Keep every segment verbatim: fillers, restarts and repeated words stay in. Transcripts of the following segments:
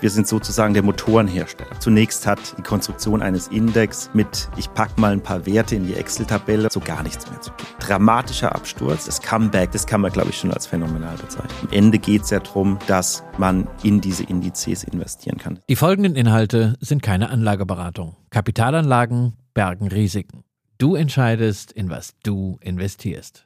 Wir sind sozusagen der Motorenhersteller. Zunächst hat die Konstruktion eines Index mit, ich pack mal ein paar Werte in die Excel-Tabelle, so gar nichts mehr zu tun. Dramatischer Absturz, das Comeback, das kann man, glaube ich, schon als phänomenal bezeichnen. Am Ende geht es ja darum, dass man in diese Indizes investieren kann. Die folgenden Inhalte sind keine Anlageberatung. Kapitalanlagen bergen Risiken. Du entscheidest, in was du investierst.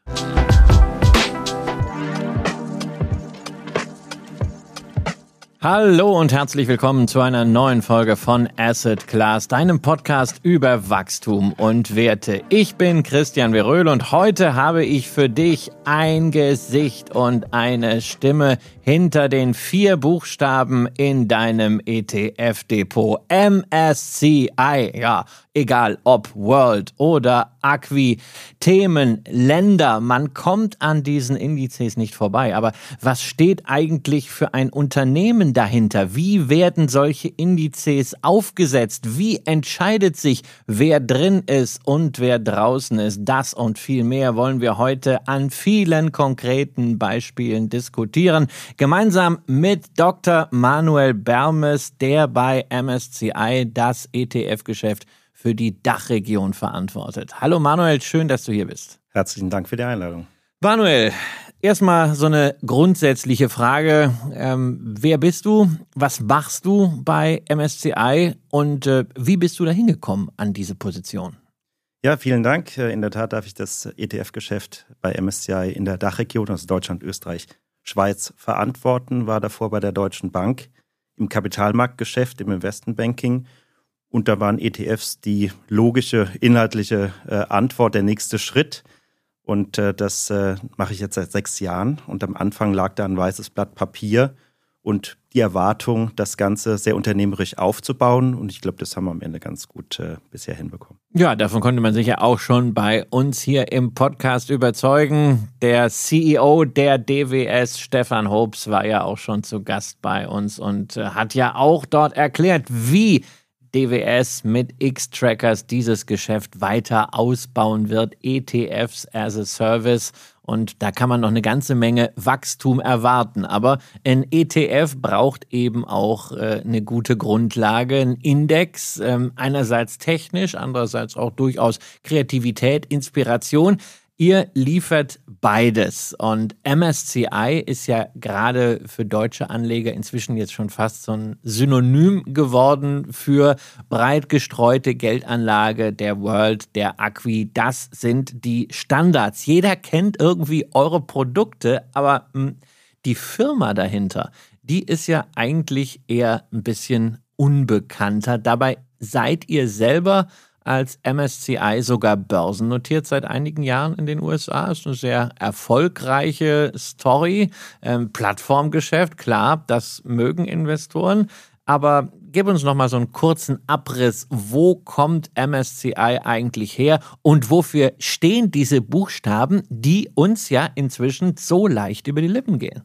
Hallo und herzlich willkommen zu einer neuen Folge von Asset Class, deinem Podcast über Wachstum und Werte. Ich bin Christian Veröhl und heute habe ich für dich ein Gesicht und eine Stimme hinter den vier Buchstaben in deinem E T F-Depot. M S C I, ja, egal ob World oder Acqui, Themen, Länder, man kommt an diesen Indizes nicht vorbei. Aber was steht eigentlich für ein Unternehmen dahinter? Wie werden solche Indizes aufgesetzt? Wie entscheidet sich, wer drin ist und wer draußen ist? Das und viel mehr wollen wir heute an vielen konkreten Beispielen diskutieren. Gemeinsam mit Doktor Manuel Bermes, der bei M S C I das E T F-Geschäft für die Dachregion verantwortet. Hallo Manuel, schön, dass du hier bist. Herzlichen Dank für die Einladung. Manuel, erstmal so eine grundsätzliche Frage. Ähm, wer bist du? Was machst du bei M S C I? Und äh, wie bist du da hingekommen an diese Position? Ja, vielen Dank. In der Tat darf ich das E T F-Geschäft bei M S C I in der Dachregion, also Deutschland, Österreich, Schweiz, verantworten. War davor bei der Deutschen Bank im Kapitalmarktgeschäft, im Investmentbanking. Und da waren E T Fs die logische, inhaltliche äh, Antwort, der nächste Schritt. Und äh, das äh, mache ich jetzt seit sechs Jahren. Und am Anfang lag da ein weißes Blatt Papier und die Erwartung, das Ganze sehr unternehmerisch aufzubauen. Und ich glaube, das haben wir am Ende ganz gut äh, bisher hinbekommen. Ja, davon konnte man sich ja auch schon bei uns hier im Podcast überzeugen. Der C E O der D W S, Stefan Hoops, war ja auch schon zu Gast bei uns und äh, hat ja auch dort erklärt, wie D W S mit X-Trackers dieses Geschäft weiter ausbauen wird, E T Fs as a Service. Und da kann man noch eine ganze Menge Wachstum erwarten. Aber ein E T F braucht eben auch äh, eine gute Grundlage, ein Index, ähm, einerseits technisch, andererseits auch durchaus Kreativität, Inspiration. Ihr liefert beides und M S C I ist ja gerade für deutsche Anleger inzwischen jetzt schon fast so ein Synonym geworden für breit gestreute Geldanlage, der World, der Acqui. Das sind die Standards. Jeder kennt irgendwie eure Produkte, aber mh, die Firma dahinter, die ist ja eigentlich eher ein bisschen unbekannter. Dabei seid ihr selber als M S C I sogar börsennotiert seit einigen Jahren in den U S A. Ist eine sehr erfolgreiche Story. Ähm, Plattformgeschäft, klar, das mögen Investoren. Aber gib uns noch mal so einen kurzen Abriss. Wo kommt M S C I eigentlich her? Und wofür stehen diese Buchstaben, die uns ja inzwischen so leicht über die Lippen gehen?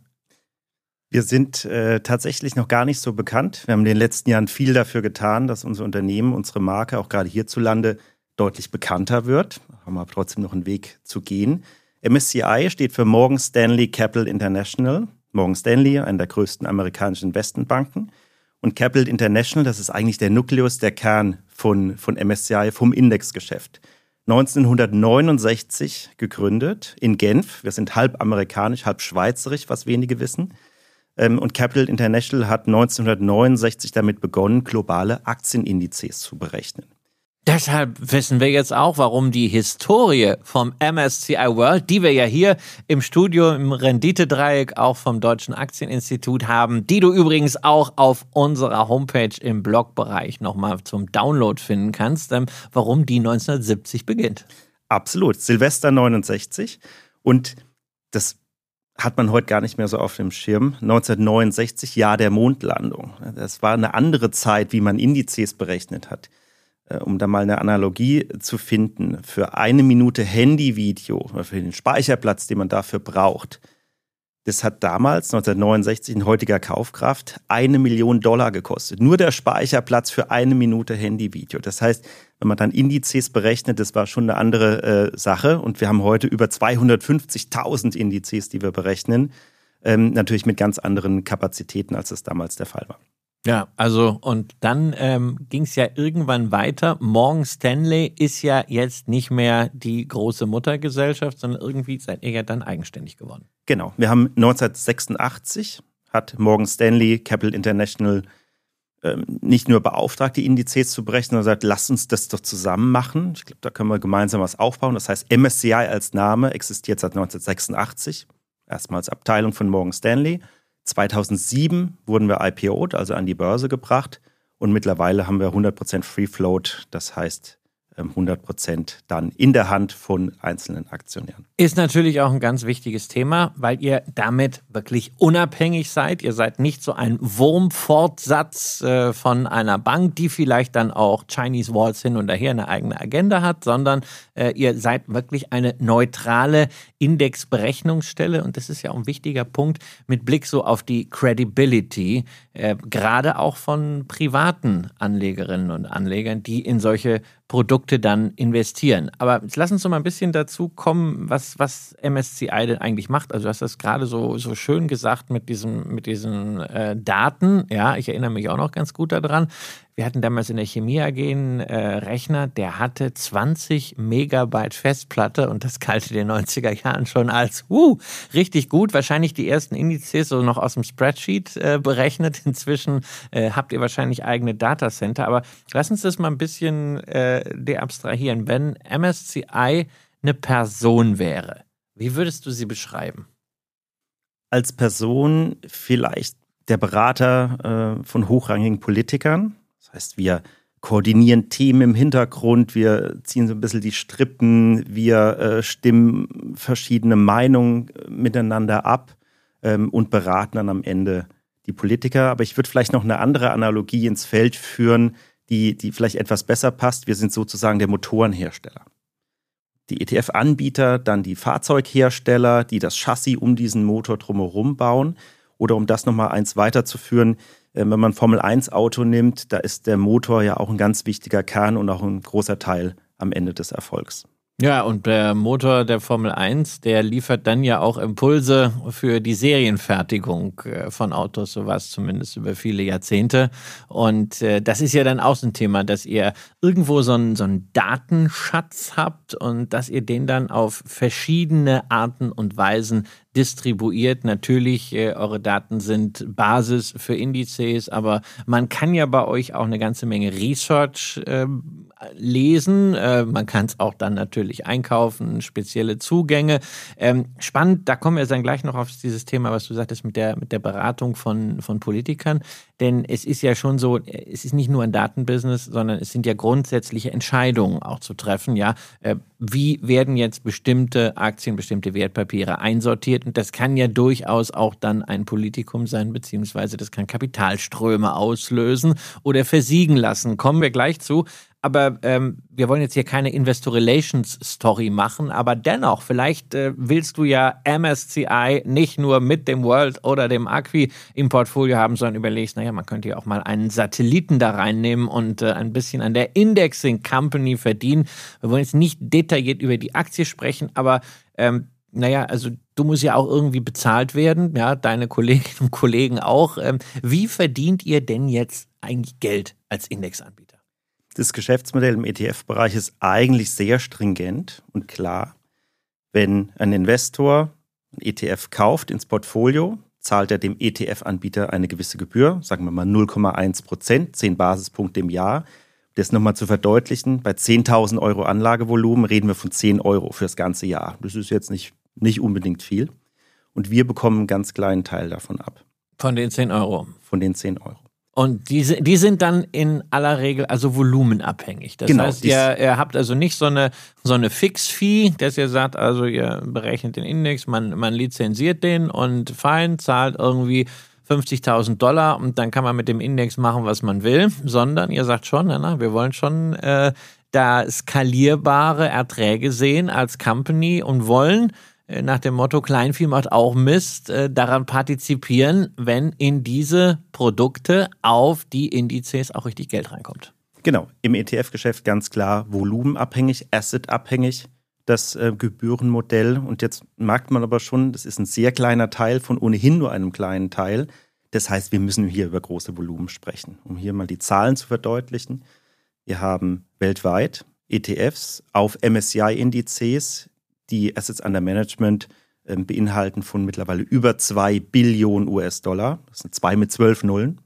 Wir sind äh, tatsächlich noch gar nicht so bekannt. Wir haben in den letzten Jahren viel dafür getan, dass unser Unternehmen, unsere Marke auch gerade hierzulande deutlich bekannter wird. Haben aber trotzdem noch einen Weg zu gehen. M S C I steht für Morgan Stanley Capital International. Morgan Stanley, eine der größten amerikanischen Investmentbanken. Und Capital International, das ist eigentlich der Nukleus, der Kern von, von M S C I, vom Indexgeschäft. neunzehnhundertneunundsechzig gegründet in Genf. Wir sind halb amerikanisch, halb schweizerisch, was wenige wissen. Und Capital International hat neunzehnhundertneunundsechzig damit begonnen, globale Aktienindizes zu berechnen. Deshalb wissen wir jetzt auch, warum die Historie vom M S C I World, die wir ja hier im Studio im Renditedreieck auch vom Deutschen Aktieninstitut haben, die du übrigens auch auf unserer Homepage im Blogbereich nochmal zum Download finden kannst, warum die neunzehnhundertsiebzig beginnt. Absolut, Silvester neunundsechzig. Und das hat man heute gar nicht mehr so auf dem Schirm. neunzehnhundertneunundsechzig, Jahr der Mondlandung. Das war eine andere Zeit, wie man Indizes berechnet hat. Um da mal eine Analogie zu finden, für eine Minute Handyvideo, für den Speicherplatz, den man dafür braucht, das hat damals, neunzehnhundertneunundsechzig, in heutiger Kaufkraft, eine Million Dollar gekostet. Nur der Speicherplatz für eine Minute Handyvideo. Das heißt, wenn man dann Indizes berechnet, das war schon eine andere äh, Sache. Und wir haben heute über zweihundertfünfzigtausend Indizes, die wir berechnen. Ähm, natürlich mit ganz anderen Kapazitäten, als das damals der Fall war. Ja, also und dann ähm, ging es ja irgendwann weiter. Morgan Stanley ist ja jetzt nicht mehr die große Muttergesellschaft, sondern irgendwie seid ihr ja dann eigenständig geworden. Genau, wir haben neunzehnhundertsechsundachtzig hat Morgan Stanley Capital International ähm, nicht nur beauftragt, die Indizes zu berechnen, sondern gesagt, lass uns das doch zusammen machen. Ich glaube, da können wir gemeinsam was aufbauen. Das heißt, M S C I als Name existiert seit neunzehnhundertsechsundachtzig, erstmals Abteilung von Morgan Stanley. zweitausendsieben wurden wir I P O'd, also an die Börse gebracht. Und mittlerweile haben wir hundert Prozent Free Float, das heißt hundert Prozent dann in der Hand von einzelnen Aktionären. Ist natürlich auch ein ganz wichtiges Thema, weil ihr damit wirklich unabhängig seid. Ihr seid nicht so ein Wurmfortsatz äh, von einer Bank, die vielleicht dann auch Chinese Walls hin und her eine eigene Agenda hat, sondern äh, ihr seid wirklich eine neutrale Indexberechnungsstelle. Und das ist ja auch ein wichtiger Punkt mit Blick so auf die Credibility, äh, gerade auch von privaten Anlegerinnen und Anlegern, die in solche Produkte dann investieren. Aber jetzt lass uns doch mal ein bisschen dazu kommen, was, was M S C I denn eigentlich macht. Also du hast das gerade so, so schön gesagt mit, diesem, mit diesen äh, Daten. Ja, ich erinnere mich auch noch ganz gut daran. Wir hatten damals in der Chemie A G einen äh, Rechner, der hatte zwanzig Megabyte Festplatte und das galt in den neunziger Jahren schon als uh, richtig gut. Wahrscheinlich die ersten Indizes so noch aus dem Spreadsheet äh, berechnet. Inzwischen äh, habt ihr wahrscheinlich eigene Datacenter. Aber lass uns das mal ein bisschen äh, deabstrahieren. Wenn M S C I eine Person wäre, wie würdest du sie beschreiben? Als Person vielleicht der Berater äh, von hochrangigen Politikern. Das heißt, wir koordinieren Themen im Hintergrund, wir ziehen so ein bisschen die Strippen, wir äh, stimmen verschiedene Meinungen miteinander ab ähm, und beraten dann am Ende die Politiker. Aber ich würde vielleicht noch eine andere Analogie ins Feld führen, die, die vielleicht etwas besser passt. Wir sind sozusagen der Motorenhersteller. Die E T F-Anbieter, dann die Fahrzeughersteller, die das Chassis um diesen Motor drumherum bauen. Oder um das nochmal eins weiterzuführen, wenn man ein Formel eins Auto nimmt, da ist der Motor ja auch ein ganz wichtiger Kern und auch ein großer Teil am Ende des Erfolgs. Ja, und der Motor der Formel eins, der liefert dann ja auch Impulse für die Serienfertigung von Autos, so war es zumindest über viele Jahrzehnte. Und äh, das ist ja dann auch so ein Thema, dass ihr irgendwo so einen, so einen Datenschatz habt und dass ihr den dann auf verschiedene Arten und Weisen distribuiert. Natürlich, äh, eure Daten sind Basis für Indizes, aber man kann ja bei euch auch eine ganze Menge Research äh, lesen. Äh, man kann es auch dann natürlich einkaufen, spezielle Zugänge. Ähm, spannend, da kommen wir dann gleich noch auf dieses Thema, was du sagtest mit der, mit der Beratung von, von Politikern. Denn es ist ja schon so, es ist nicht nur ein Datenbusiness, sondern es sind ja grundsätzliche Entscheidungen auch zu treffen. Ja, äh, wie werden jetzt bestimmte Aktien, bestimmte Wertpapiere einsortiert? Und das kann ja durchaus auch dann ein Politikum sein, beziehungsweise das kann Kapitalströme auslösen oder versiegen lassen. Kommen wir gleich zu. Aber ähm, wir wollen jetzt hier keine Investor Relations Story machen, aber dennoch, vielleicht äh, willst du ja M S C I nicht nur mit dem World oder dem Acqui im Portfolio haben, sondern überlegst, naja, man könnte ja auch mal einen Satelliten da reinnehmen und äh, ein bisschen an der Indexing Company verdienen. Wir wollen jetzt nicht detailliert über die Aktie sprechen, aber ähm, naja, also du musst ja auch irgendwie bezahlt werden, ja, deine Kolleginnen und Kollegen auch. Ähm, wie verdient ihr denn jetzt eigentlich Geld als Indexanbieter? Das Geschäftsmodell im E T F-Bereich ist eigentlich sehr stringent und klar. Wenn ein Investor ein E T F kauft ins Portfolio, zahlt er dem E T F-Anbieter eine gewisse Gebühr, sagen wir mal null Komma eins Prozent, zehn Basispunkte im Jahr. Das nochmal zu verdeutlichen, bei zehntausend Euro Anlagevolumen reden wir von zehn Euro für das ganze Jahr. Das ist jetzt nicht, nicht unbedingt viel. Und wir bekommen einen ganz kleinen Teil davon ab. Von den zehn Euro? Von den zehn Euro. Und die, die sind dann in aller Regel also volumenabhängig. Das genau, heißt, ihr, ihr habt also nicht so eine, so eine Fix-Fee, dass ihr sagt, also ihr berechnet den Index, man, man lizenziert den und fein, zahlt irgendwie fünfzigtausend Dollar und dann kann man mit dem Index machen, was man will, sondern ihr sagt schon, na, wir wollen schon äh, da skalierbare Erträge sehen als Company und wollen nach dem Motto, Kleinvieh macht auch Mist, äh, daran partizipieren, wenn in diese Produkte auf die Indizes auch richtig Geld reinkommt. Genau, im E T F-Geschäft ganz klar volumenabhängig, assetabhängig, das äh, Gebührenmodell. Und jetzt merkt man aber schon, das ist ein sehr kleiner Teil von ohnehin nur einem kleinen Teil. Das heißt, wir müssen hier über große Volumen sprechen. Um hier mal die Zahlen zu verdeutlichen. Wir haben weltweit E T Fs auf M S C I-Indizes, die Assets Under Management äh, beinhalten von mittlerweile über zwei Billionen U S-Dollar. Das sind zwei mit zwölf Nullen.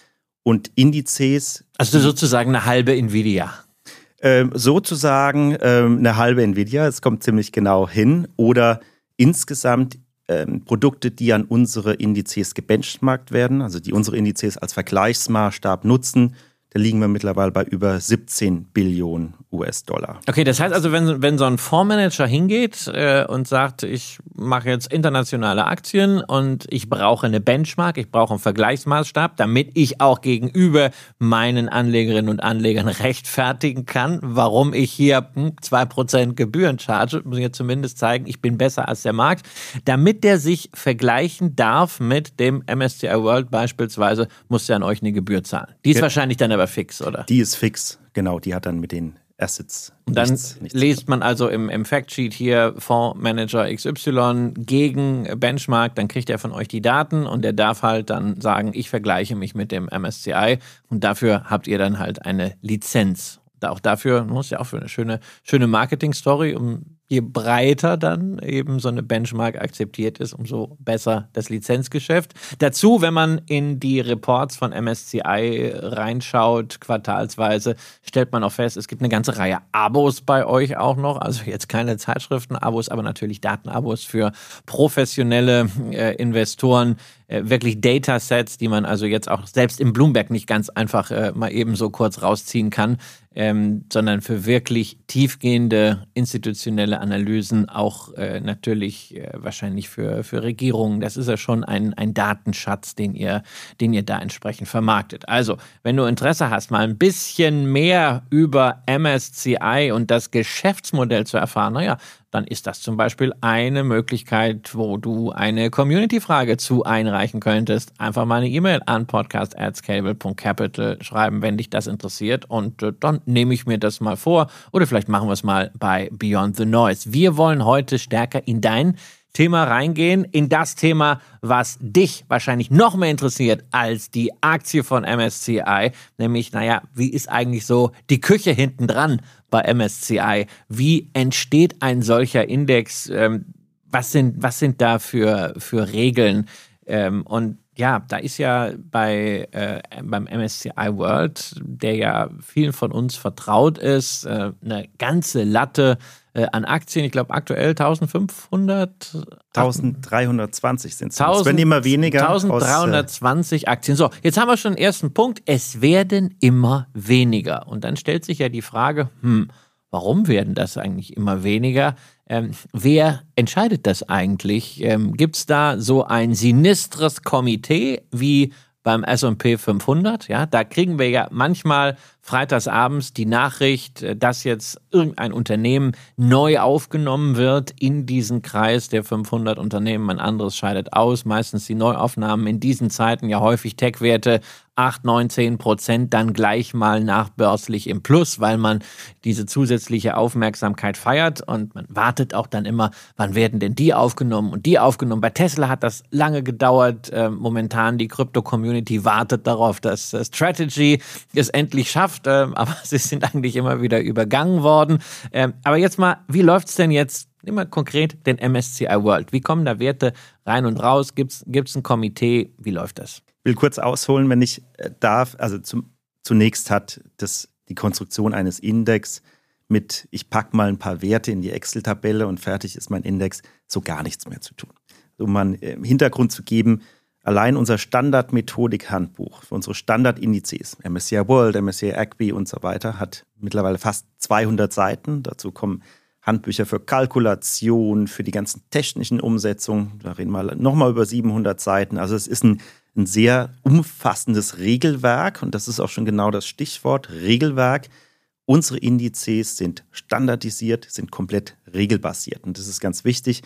Und Indizes... Also sozusagen eine halbe Nvidia. Ähm, sozusagen ähm, eine halbe Nvidia, es kommt ziemlich genau hin. Oder insgesamt ähm, Produkte, die an unsere Indizes gebenchmarkt werden, also die unsere Indizes als Vergleichsmaßstab nutzen. Da liegen wir mittlerweile bei über siebzehn Billionen U S-Dollar. Okay, das heißt also, wenn, wenn so ein Fondsmanager hingeht äh, und sagt, ich mache jetzt internationale Aktien und ich brauche eine Benchmark, ich brauche einen Vergleichsmaßstab, damit ich auch gegenüber meinen Anlegerinnen und Anlegern rechtfertigen kann, warum ich hier hm, zwei Prozent Gebühren charge, muss ich ja zumindest zeigen, ich bin besser als der Markt, damit der sich vergleichen darf mit dem M S C I World beispielsweise, muss er an euch eine Gebühr zahlen. Die ist ja wahrscheinlich dann aber fix, oder? Die ist fix, genau, die hat dann mit den Assets und dann nichts, nichts liest man also im, im Factsheet hier Fondsmanager X Y gegen Benchmark, dann kriegt er von euch die Daten und der darf halt dann sagen, ich vergleiche mich mit dem M S C I und dafür habt ihr dann halt eine Lizenz. Auch dafür, das ist ja auch für eine schöne, schöne Marketing-Story, um je breiter dann eben so eine Benchmark akzeptiert ist, umso besser das Lizenzgeschäft. Dazu, wenn man in die Reports von M S C I reinschaut, quartalsweise, stellt man auch fest, es gibt eine ganze Reihe Abos bei euch auch noch. Also jetzt keine Zeitschriften-Abos, aber natürlich Datenabos für professionelle äh, Investoren. Äh, wirklich Datasets, die man also jetzt auch selbst im Bloomberg nicht ganz einfach äh, mal eben so kurz rausziehen kann, ähm, sondern für wirklich tiefgehende institutionelle Analysen, auch äh, natürlich äh, wahrscheinlich für, für Regierungen. Das ist ja schon ein, ein Datenschatz, den ihr, den ihr da entsprechend vermarktet. Also, wenn du Interesse hast, mal ein bisschen mehr über M S C I und das Geschäftsmodell zu erfahren, naja, dann ist das zum Beispiel eine Möglichkeit, wo du eine Community-Frage zu einreichen könntest. Einfach mal eine E-Mail an podcast at scalable punkt capital schreiben, wenn dich das interessiert. Und äh, dann nehme ich mir das mal vor. Oder vielleicht machen wir es mal bei Beyond the Noise. Wir wollen heute stärker in dein Thema reingehen, in das Thema, was dich wahrscheinlich noch mehr interessiert als die Aktie von M S C I, nämlich, naja, wie ist eigentlich so die Küche hinten dran bei M S C I? Wie entsteht ein solcher Index? Ähm, was sind, was sind da für, für Regeln? Ähm, und ja, da ist ja bei, äh, beim M S C I World, der ja vielen von uns vertraut ist, äh, eine ganze Latte äh, an Aktien. Ich glaube aktuell eintausendfünfhundert. eintausenddreihundertzwanzig sind es. Es werden immer weniger. eintausenddreihundertzwanzig aus, äh Aktien. So, jetzt haben wir schon den ersten Punkt. Es werden immer weniger. Und dann stellt sich ja die Frage, hm, warum werden das eigentlich immer weniger? Ähm, wer entscheidet das eigentlich? Ähm, Gibt es da so ein sinistres Komitee wie beim S und P fünfhundert? Ja, da kriegen wir ja manchmal freitagsabends die Nachricht, dass jetzt irgendein Unternehmen neu aufgenommen wird in diesen Kreis der fünfhundert Unternehmen. Ein anderes scheidet aus. Meistens die Neuaufnahmen in diesen Zeiten ja häufig Tech-Werte acht, neun, zehn Prozent dann gleich mal nachbörslich im Plus, weil man diese zusätzliche Aufmerksamkeit feiert und man wartet auch dann immer, wann werden denn die aufgenommen und die aufgenommen. Bei Tesla hat das lange gedauert. Äh, momentan die Krypto-Community wartet darauf, dass äh, Strategy es endlich schafft, äh, aber sie sind eigentlich immer wieder übergangen worden. Äh, aber jetzt mal, wie läuft's denn jetzt? Immer konkret den M S C I World. Wie kommen da Werte rein und raus? Gibt's, gibt's ein Komitee? Wie läuft das? Ich will kurz ausholen, wenn ich darf. Also zum, zunächst hat das, die Konstruktion eines Index mit, ich packe mal ein paar Werte in die Excel-Tabelle und fertig ist mein Index, so gar nichts mehr zu tun. Um mal einen Hintergrund zu geben, allein unser Standardmethodik-Handbuch für unsere Standardindizes, M S C I World, M S C I A C W I und so weiter, hat mittlerweile fast zweihundert Seiten. Dazu kommen Handbücher für Kalkulation, für die ganzen technischen Umsetzungen. Da reden wir nochmal über siebenhundert Seiten. Also es ist ein, ein sehr umfassendes Regelwerk und das ist auch schon genau das Stichwort, Regelwerk. Unsere Indizes sind standardisiert, sind komplett regelbasiert und das ist ganz wichtig.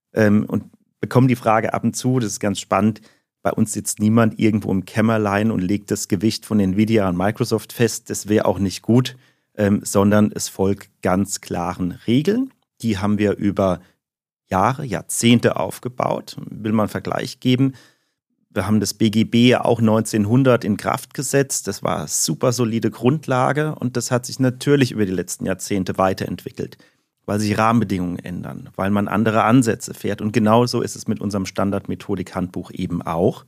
Und bekommen die Frage ab und zu, das ist ganz spannend, bei uns sitzt niemand irgendwo im Kämmerlein und legt das Gewicht von Nvidia und Microsoft fest. Das wäre auch nicht gut. Ähm, sondern es folgt ganz klaren Regeln. Die haben wir über Jahre, Jahrzehnte aufgebaut. Will man einen Vergleich geben? Wir haben das B G B ja auch neunzehnhundert in Kraft gesetzt. Das war eine super solide Grundlage und das hat sich natürlich über die letzten Jahrzehnte weiterentwickelt, weil sich Rahmenbedingungen ändern, weil man andere Ansätze fährt. Und genauso ist es mit unserem Standardmethodik-Handbuch eben auch.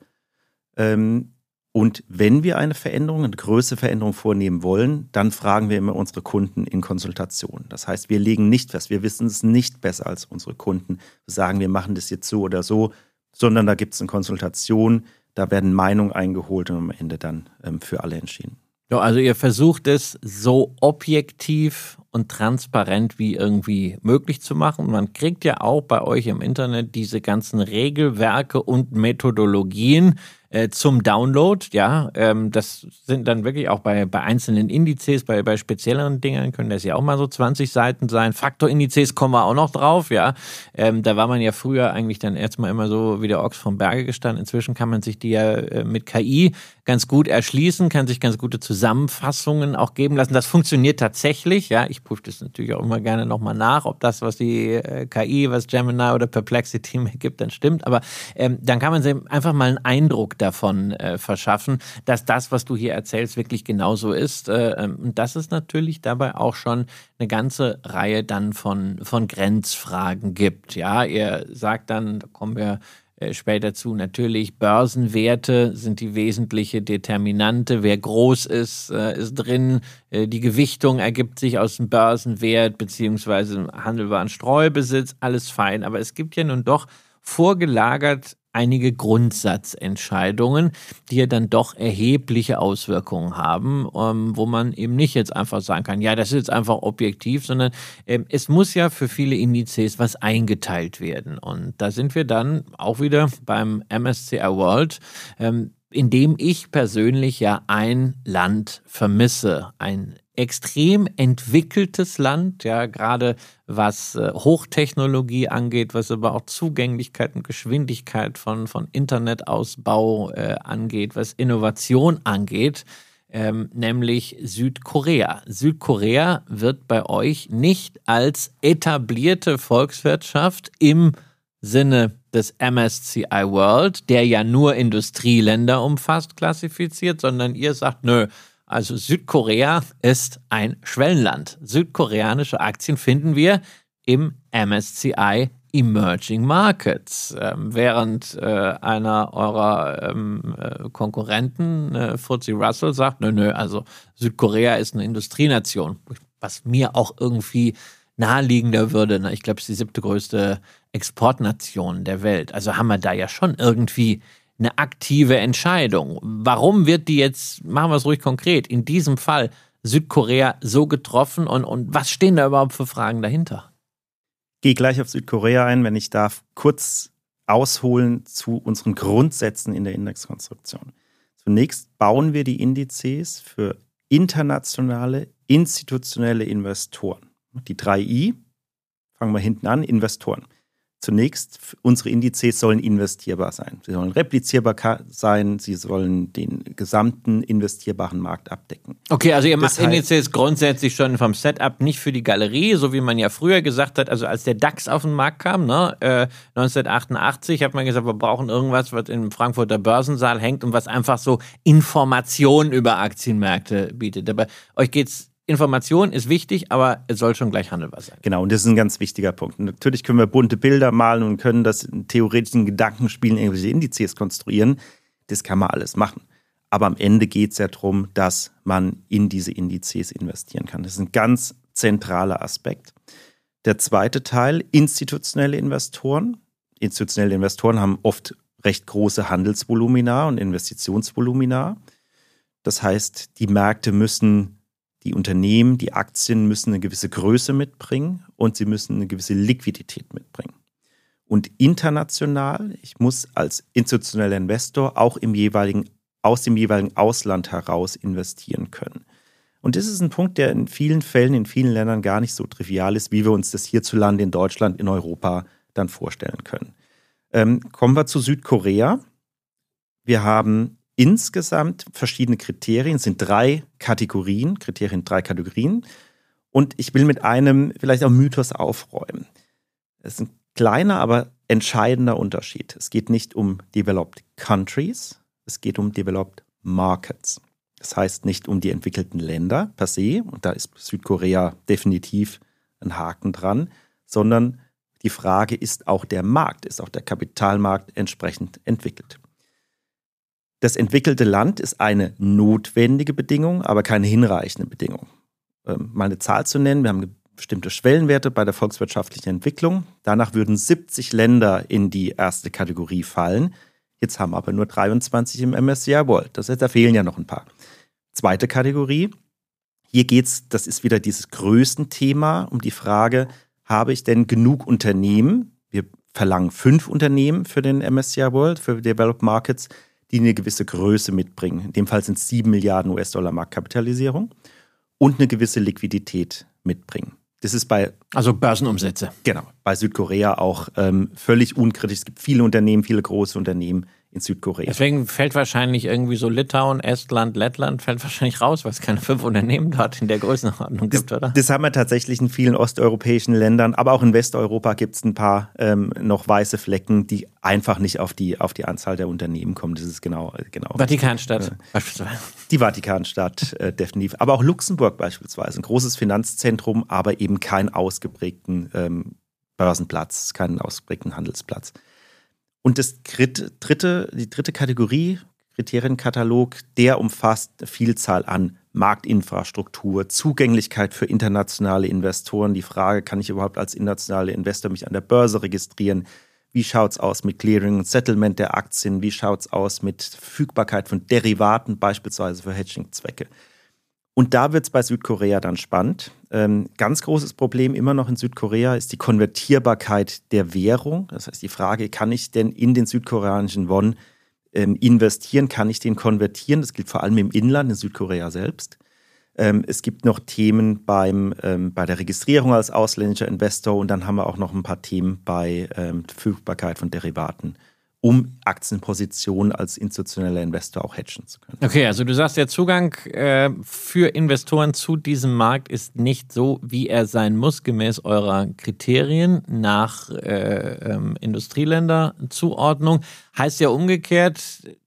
Und wenn wir eine Veränderung, eine größere Veränderung vornehmen wollen, dann fragen wir immer unsere Kunden in Konsultation. Das heißt, wir legen nicht fest, wir wissen es nicht besser als unsere Kunden, sagen, wir machen das jetzt so oder so, sondern da gibt es eine Konsultation, da werden Meinungen eingeholt und am Ende dann ähm, für alle entschieden. Ja, also ihr versucht es so objektiv und transparent wie irgendwie möglich zu machen. Man kriegt ja auch bei euch im Internet diese ganzen Regelwerke und Methodologien äh, zum Download. Ja, ähm, das sind dann wirklich auch bei, bei einzelnen Indizes, bei, bei spezielleren Dingern können das ja auch mal so zwanzig Seiten sein. Faktorindizes kommen wir auch noch drauf, ja. Ähm, da war man ja früher eigentlich dann erstmal immer so wie der Ochs vom Berge gestanden. Inzwischen kann man sich die ja äh, mit K I ganz gut erschließen, kann sich ganz gute Zusammenfassungen auch geben lassen. Das funktioniert tatsächlich, ja. Ich prüfe das natürlich auch immer gerne nochmal nach, ob das, was die äh, K I, was Gemini oder Perplexity mir gibt, dann stimmt. Aber ähm, dann kann man sich einfach mal einen Eindruck davon äh, verschaffen, dass das, was du hier erzählst, wirklich genauso ist. Äh, und dass es natürlich dabei auch schon eine ganze Reihe dann von, von Grenzfragen gibt. Ja, ihr sagt dann, da kommen wir später zu, natürlich Börsenwerte sind die wesentliche Determinante. Wer groß ist, ist drin. Die Gewichtung ergibt sich aus dem Börsenwert beziehungsweise handelbaren Streubesitz. Alles fein. Aber es gibt ja nun doch vorgelagert einige Grundsatzentscheidungen, die ja dann doch erhebliche Auswirkungen haben, ähm, wo man eben nicht jetzt einfach sagen kann, ja, das ist jetzt einfach objektiv, sondern ähm, es muss ja für viele Indizes was eingeteilt werden. Und da sind wir dann auch wieder beim M S C I World, ähm, in dem ich persönlich ja ein Land vermisse, ein extrem entwickeltes Land, ja, gerade was äh, Hochtechnologie angeht, was aber auch Zugänglichkeit und Geschwindigkeit von, von Internetausbau äh, angeht, was Innovation angeht, ähm, nämlich Südkorea. Südkorea wird bei euch nicht als etablierte Volkswirtschaft im Sinne des M S C I World, der ja nur Industrieländer umfasst, klassifiziert, sondern ihr sagt, nö, also Südkorea ist ein Schwellenland. Südkoreanische Aktien finden wir im M S C I Emerging Markets. Ähm, während äh, einer eurer ähm, äh, Konkurrenten, äh, F T S E Russell, sagt, nö, nö, also Südkorea ist eine Industrienation. Was mir auch irgendwie naheliegender würde. Na, ich glaube, es ist die siebte größte Exportnation der Welt. Also haben wir da ja schon irgendwie eine aktive Entscheidung. Warum wird die jetzt, machen wir es ruhig konkret, in diesem Fall Südkorea so getroffen und, und was stehen da überhaupt für Fragen dahinter? Ich gehe gleich auf Südkorea ein, wenn ich darf, kurz ausholen zu unseren Grundsätzen in der Indexkonstruktion. Zunächst bauen wir die Indizes für internationale, institutionelle Investoren. Die drei I, fangen wir hinten an, Investoren. Zunächst, unsere Indizes sollen investierbar sein. Sie sollen replizierbar sein, sie sollen den gesamten investierbaren Markt abdecken. Okay, also ihr macht das heißt, Indizes grundsätzlich schon vom Setup nicht für die Galerie, so wie man ja früher gesagt hat, also als der DAX auf den Markt kam, ne, äh, neunzehnhundertachtundachtzig hat man gesagt, wir brauchen irgendwas, was im Frankfurter Börsensaal hängt und was einfach so Informationen über Aktienmärkte bietet. Aber euch geht's Information ist wichtig, aber es soll schon gleich handelbar sein. Genau, und das ist ein ganz wichtiger Punkt. Und natürlich können wir bunte Bilder malen und können das in theoretischen Gedankenspielen irgendwelche Indizes konstruieren. Das kann man alles machen. Aber am Ende geht es ja darum, dass man in diese Indizes investieren kann. Das ist ein ganz zentraler Aspekt. Der zweite Teil, institutionelle Investoren. Institutionelle Investoren haben oft recht große Handelsvolumina und Investitionsvolumina. Das heißt, die Märkte müssen Die Unternehmen, die Aktien müssen eine gewisse Größe mitbringen und sie müssen eine gewisse Liquidität mitbringen. Und international, ich muss als institutioneller Investor auch im jeweiligen, aus dem jeweiligen Ausland heraus investieren können. Und das ist ein Punkt, der in vielen Fällen, in vielen Ländern gar nicht so trivial ist, wie wir uns das hierzulande in Deutschland, in Europa dann vorstellen können. Ähm, kommen wir zu Südkorea. Wir haben insgesamt verschiedene Kriterien, es sind drei Kategorien, Kriterien, drei Kategorien. Und ich will mit einem vielleicht auch Mythos aufräumen. Es ist ein kleiner, aber entscheidender Unterschied. Es geht nicht um Developed Countries, es geht um Developed Markets. Das heißt nicht um die entwickelten Länder per se, und da ist Südkorea definitiv ein Haken dran, sondern die Frage, ist auch der Markt, ist auch der Kapitalmarkt entsprechend entwickelt. Das entwickelte Land ist eine notwendige Bedingung, aber keine hinreichende Bedingung. Ähm, mal eine Zahl zu nennen, wir haben bestimmte Schwellenwerte bei der volkswirtschaftlichen Entwicklung. Danach würden siebzig Länder in die erste Kategorie fallen. Jetzt haben aber nur dreiundzwanzig im M S C I World. Das heißt, da fehlen ja noch ein paar. Zweite Kategorie. Hier geht es, das ist wieder dieses Größenthema, um die Frage, habe ich denn genug Unternehmen? Wir verlangen fünf Unternehmen für den M S C I World, für Developed Markets, die eine gewisse Größe mitbringen. In dem Fall sind es sieben Milliarden U S-Dollar Marktkapitalisierung und eine gewisse Liquidität mitbringen. Das ist bei... Also Börsenumsätze. Genau, bei Südkorea auch ähm, völlig unkritisch. Es gibt viele Unternehmen, viele große Unternehmen in Südkorea. Deswegen fällt wahrscheinlich irgendwie so Litauen, Estland, Lettland fällt wahrscheinlich raus, weil es keine fünf Unternehmen dort in der Größenordnung gibt, das, oder? Das haben wir tatsächlich in vielen osteuropäischen Ländern, aber auch in Westeuropa gibt es ein paar ähm, noch weiße Flecken, die einfach nicht auf die, auf die Anzahl der Unternehmen kommen. Das ist genau... genau Vatikanstadt äh, beispielsweise. Die Vatikanstadt äh, definitiv. Aber auch Luxemburg beispielsweise. Ein großes Finanzzentrum, aber eben keinen ausgeprägten ähm, Börsenplatz, keinen ausgeprägten Handelsplatz. Und das dritte, die dritte Kategorie, Kriterienkatalog, der umfasst eine Vielzahl an Marktinfrastruktur, Zugänglichkeit für internationale Investoren. Die Frage, kann ich überhaupt als internationaler Investor mich an der Börse registrieren? Wie schaut es aus mit Clearing und Settlement der Aktien? Wie schaut es aus mit Verfügbarkeit von Derivaten, beispielsweise für Hedging-Zwecke? Und da wird es bei Südkorea dann spannend. Ähm, ganz großes Problem immer noch in Südkorea ist die Konvertierbarkeit der Währung. Das heißt, die Frage, kann ich denn in den südkoreanischen Won ähm, investieren? Kann ich den konvertieren? Das gilt vor allem im Inland, in Südkorea selbst. Ähm, es gibt noch Themen beim, ähm, bei der Registrierung als ausländischer Investor und dann haben wir auch noch ein paar Themen bei ähm, der Verfügbarkeit von Derivaten, um Aktienpositionen als institutioneller Investor auch hedgen zu können. Okay, also du sagst, der Zugang äh, für Investoren zu diesem Markt ist nicht so, wie er sein muss, gemäß eurer Kriterien nach äh, ähm, Industrieländerzuordnung. Heißt ja umgekehrt,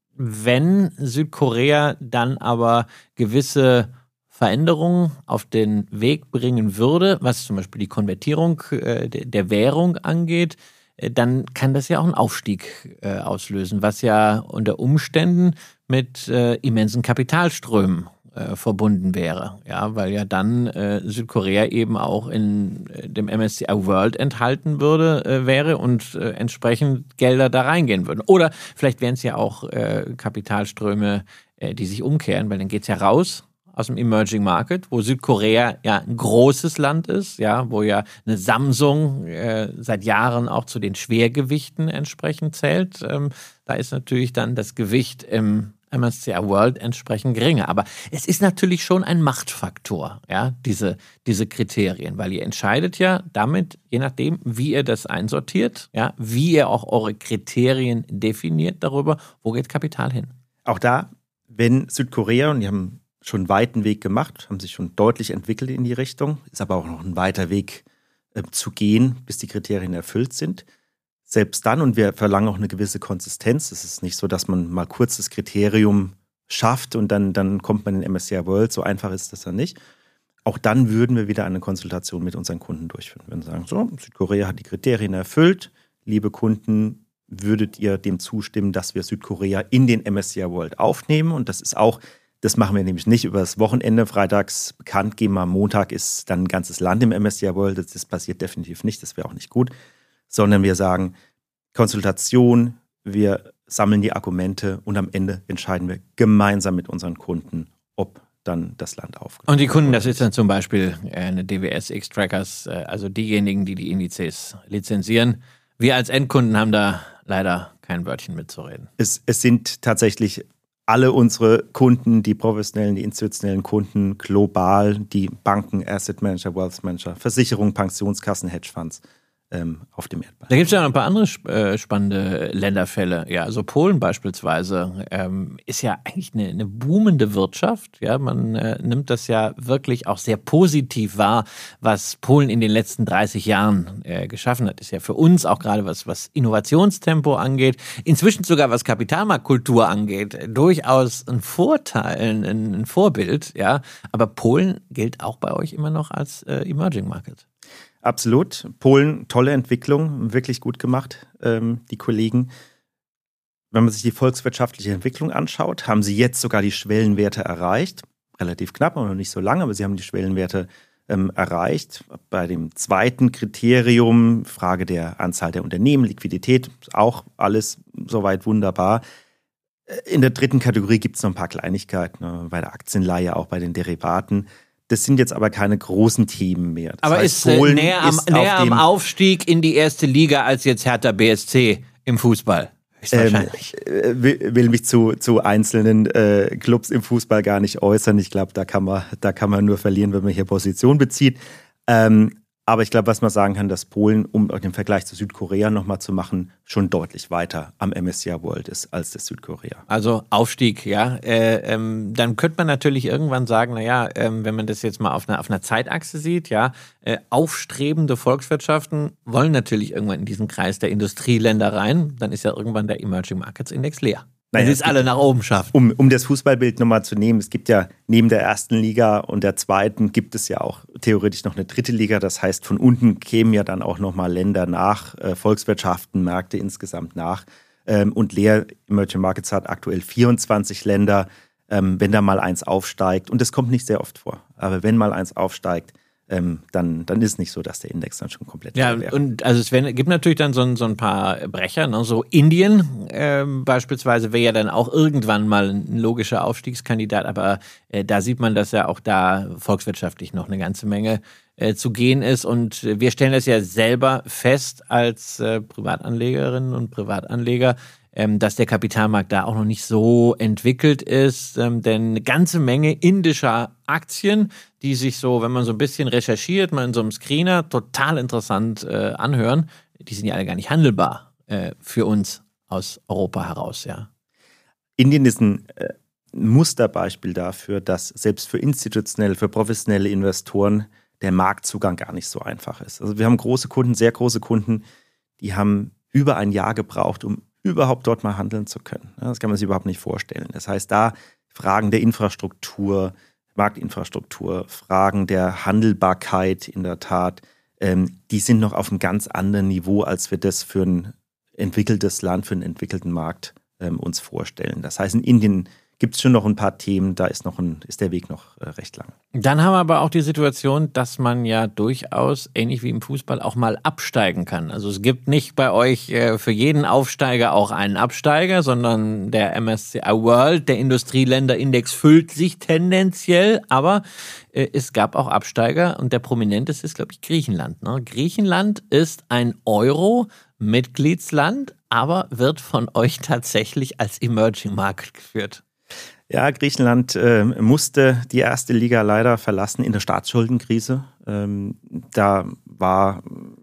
wenn Südkorea dann aber gewisse Veränderungen auf den Weg bringen würde, was zum Beispiel die Konvertierung äh, der Währung angeht, dann kann das ja auch einen Aufstieg äh, auslösen, was ja unter Umständen mit äh, immensen Kapitalströmen äh, verbunden wäre. Ja, weil ja dann äh, Südkorea eben auch in äh, dem M S C I World enthalten würde, äh, wäre und äh, entsprechend Gelder da reingehen würden. Oder vielleicht wären es ja auch äh, Kapitalströme, äh, die sich umkehren, weil dann geht es ja raus aus dem Emerging Market, wo Südkorea ja ein großes Land ist, ja, wo ja eine Samsung äh, seit Jahren auch zu den Schwergewichten entsprechend zählt. Ähm, da ist natürlich dann das Gewicht im M S C I World entsprechend geringer. Aber es ist natürlich schon ein Machtfaktor, ja, diese, diese Kriterien, weil ihr entscheidet ja damit, je nachdem, wie ihr das einsortiert, ja, wie ihr auch eure Kriterien definiert darüber, wo geht Kapital hin. Auch da, wenn Südkorea, und die haben schon einen weiten Weg gemacht, haben sich schon deutlich entwickelt in die Richtung, ist aber auch noch ein weiter Weg äh, zu gehen, bis die Kriterien erfüllt sind. Selbst dann, und wir verlangen auch eine gewisse Konsistenz, es ist nicht so, dass man mal kurz das Kriterium schafft und dann, dann kommt man in den M S C I World, so einfach ist das dann nicht. Auch dann würden wir wieder eine Konsultation mit unseren Kunden durchführen. Wir würden sagen, so, Südkorea hat die Kriterien erfüllt, liebe Kunden, würdet ihr dem zustimmen, dass wir Südkorea in den M S C I World aufnehmen? Und das ist auch Das machen wir nämlich nicht über das Wochenende, freitags bekannt geben, am Montag ist dann ein ganzes Land im M S C I World. Das passiert definitiv nicht, das wäre auch nicht gut. Sondern wir sagen, Konsultation, wir sammeln die Argumente und am Ende entscheiden wir gemeinsam mit unseren Kunden, ob dann das Land aufgenommen wird. Und die Kunden, das ist dann zum Beispiel eine D W S X-Trackers, also diejenigen, die die Indizes lizenzieren. Wir als Endkunden haben da leider kein Wörtchen mitzureden. Es, es sind tatsächlich alle unsere Kunden, die professionellen, die institutionellen Kunden, global, die Banken, Asset Manager, Wealth Manager, Versicherungen, Pensionskassen, Hedgefonds, ähm, auf dem Erdball. Da gibt es ja noch ein paar andere äh, spannende Länderfälle. Ja, also Polen beispielsweise ähm, ist ja eigentlich eine, eine boomende Wirtschaft. Ja, man äh, nimmt das ja wirklich auch sehr positiv wahr, was Polen in den letzten dreißig Jahren äh, geschaffen hat. Ist ja für uns auch gerade was, was Innovationstempo angeht, inzwischen sogar was Kapitalmarktkultur angeht, durchaus ein Vorteil, ein, ein Vorbild. Ja, aber Polen gilt auch bei euch immer noch als äh, Emerging Market. Absolut. Polen, tolle Entwicklung, wirklich gut gemacht, ähm, die Kollegen. Wenn man sich die volkswirtschaftliche Entwicklung anschaut, haben sie jetzt sogar die Schwellenwerte erreicht. Relativ knapp, aber noch nicht so lange, aber sie haben die Schwellenwerte ähm, erreicht. Bei dem zweiten Kriterium, Frage der Anzahl der Unternehmen, Liquidität, auch alles soweit wunderbar. In der dritten Kategorie gibt es noch ein paar Kleinigkeiten, ne, bei der Aktienleihe, auch bei den Derivaten. Das sind jetzt aber keine großen Themen mehr. Das aber heißt, ist Polen näher, am, ist näher auf dem, am Aufstieg in die erste Liga als jetzt Hertha B S C im Fußball. Höchstwahrscheinlich. Ähm, will, will mich zu, zu einzelnen äh, Clubs im Fußball gar nicht äußern. Ich glaube, da kann man, da kann man nur verlieren, wenn man hier Position bezieht. Ähm, aber ich glaube, was man sagen kann, dass Polen, um den Vergleich zu Südkorea nochmal zu machen, schon deutlich weiter am M S C I World ist als das Südkorea. Also Aufstieg, ja. Äh, ähm, dann könnte man natürlich irgendwann sagen, naja, ähm, wenn man das jetzt mal auf einer, auf einer Zeitachse sieht, ja, äh, aufstrebende Volkswirtschaften wollen natürlich irgendwann in diesen Kreis der Industrieländer rein. Dann ist ja irgendwann der Emerging Markets Index leer. Naja, wenn sie es alle nach oben schaffen. Um, um das Fußballbild nochmal zu nehmen, es gibt ja neben der ersten Liga und der zweiten gibt es ja auch theoretisch noch eine dritte Liga. Das heißt, von unten kämen ja dann auch nochmal Länder nach, äh, Volkswirtschaften, Märkte insgesamt nach. Ähm, und Lear Emerging Markets hat aktuell vierundzwanzig Länder. Ähm, wenn da mal eins aufsteigt, und das kommt nicht sehr oft vor, aber wenn mal eins aufsteigt, Ähm, dann, dann ist es nicht so, dass der Index dann schon komplett ja, wäre. Und also es wär, gibt natürlich dann so ein, so ein paar Brecher, ne? So Indien ähm, beispielsweise wäre ja dann auch irgendwann mal ein logischer Aufstiegskandidat, aber äh, da sieht man, dass ja auch da volkswirtschaftlich noch eine ganze Menge äh, zu gehen ist, und wir stellen das ja selber fest als äh, Privatanlegerinnen und Privatanleger, ähm, dass der Kapitalmarkt da auch noch nicht so entwickelt ist, ähm, denn eine ganze Menge indischer Aktien, die sich so, wenn man so ein bisschen recherchiert, mal in so einem Screener total interessant äh, anhören, die sind ja alle gar nicht handelbar äh, für uns aus Europa heraus, ja. Indien ist ein äh, Musterbeispiel dafür, dass selbst für institutionelle, für professionelle Investoren der Marktzugang gar nicht so einfach ist. Also wir haben große Kunden, sehr große Kunden, die haben über ein Jahr gebraucht, um überhaupt dort mal handeln zu können. Das kann man sich überhaupt nicht vorstellen. Das heißt, da Fragen der Infrastruktur, Marktinfrastruktur, Fragen der Handelbarkeit in der Tat, ähm, die sind noch auf einem ganz anderen Niveau, als wir das für ein entwickeltes Land, für einen entwickelten Markt ähm, uns vorstellen. Das heißt, in Indien gibt es schon noch ein paar Themen, da ist, noch ein, ist der Weg noch äh, recht lang. Dann haben wir aber auch die Situation, dass man ja durchaus, ähnlich wie im Fußball, auch mal absteigen kann. Also es gibt nicht bei euch äh, für jeden Aufsteiger auch einen Absteiger, sondern der M S C I World, der Industrieländerindex, füllt sich tendenziell, aber äh, es gab auch Absteiger, und der prominenteste ist, glaube ich, Griechenland. Ne? Griechenland ist ein Euro-Mitgliedsland, aber wird von euch tatsächlich als Emerging Market geführt. Ja, Griechenland äh, musste die erste Liga leider verlassen in der Staatsschuldenkrise. Ähm, da war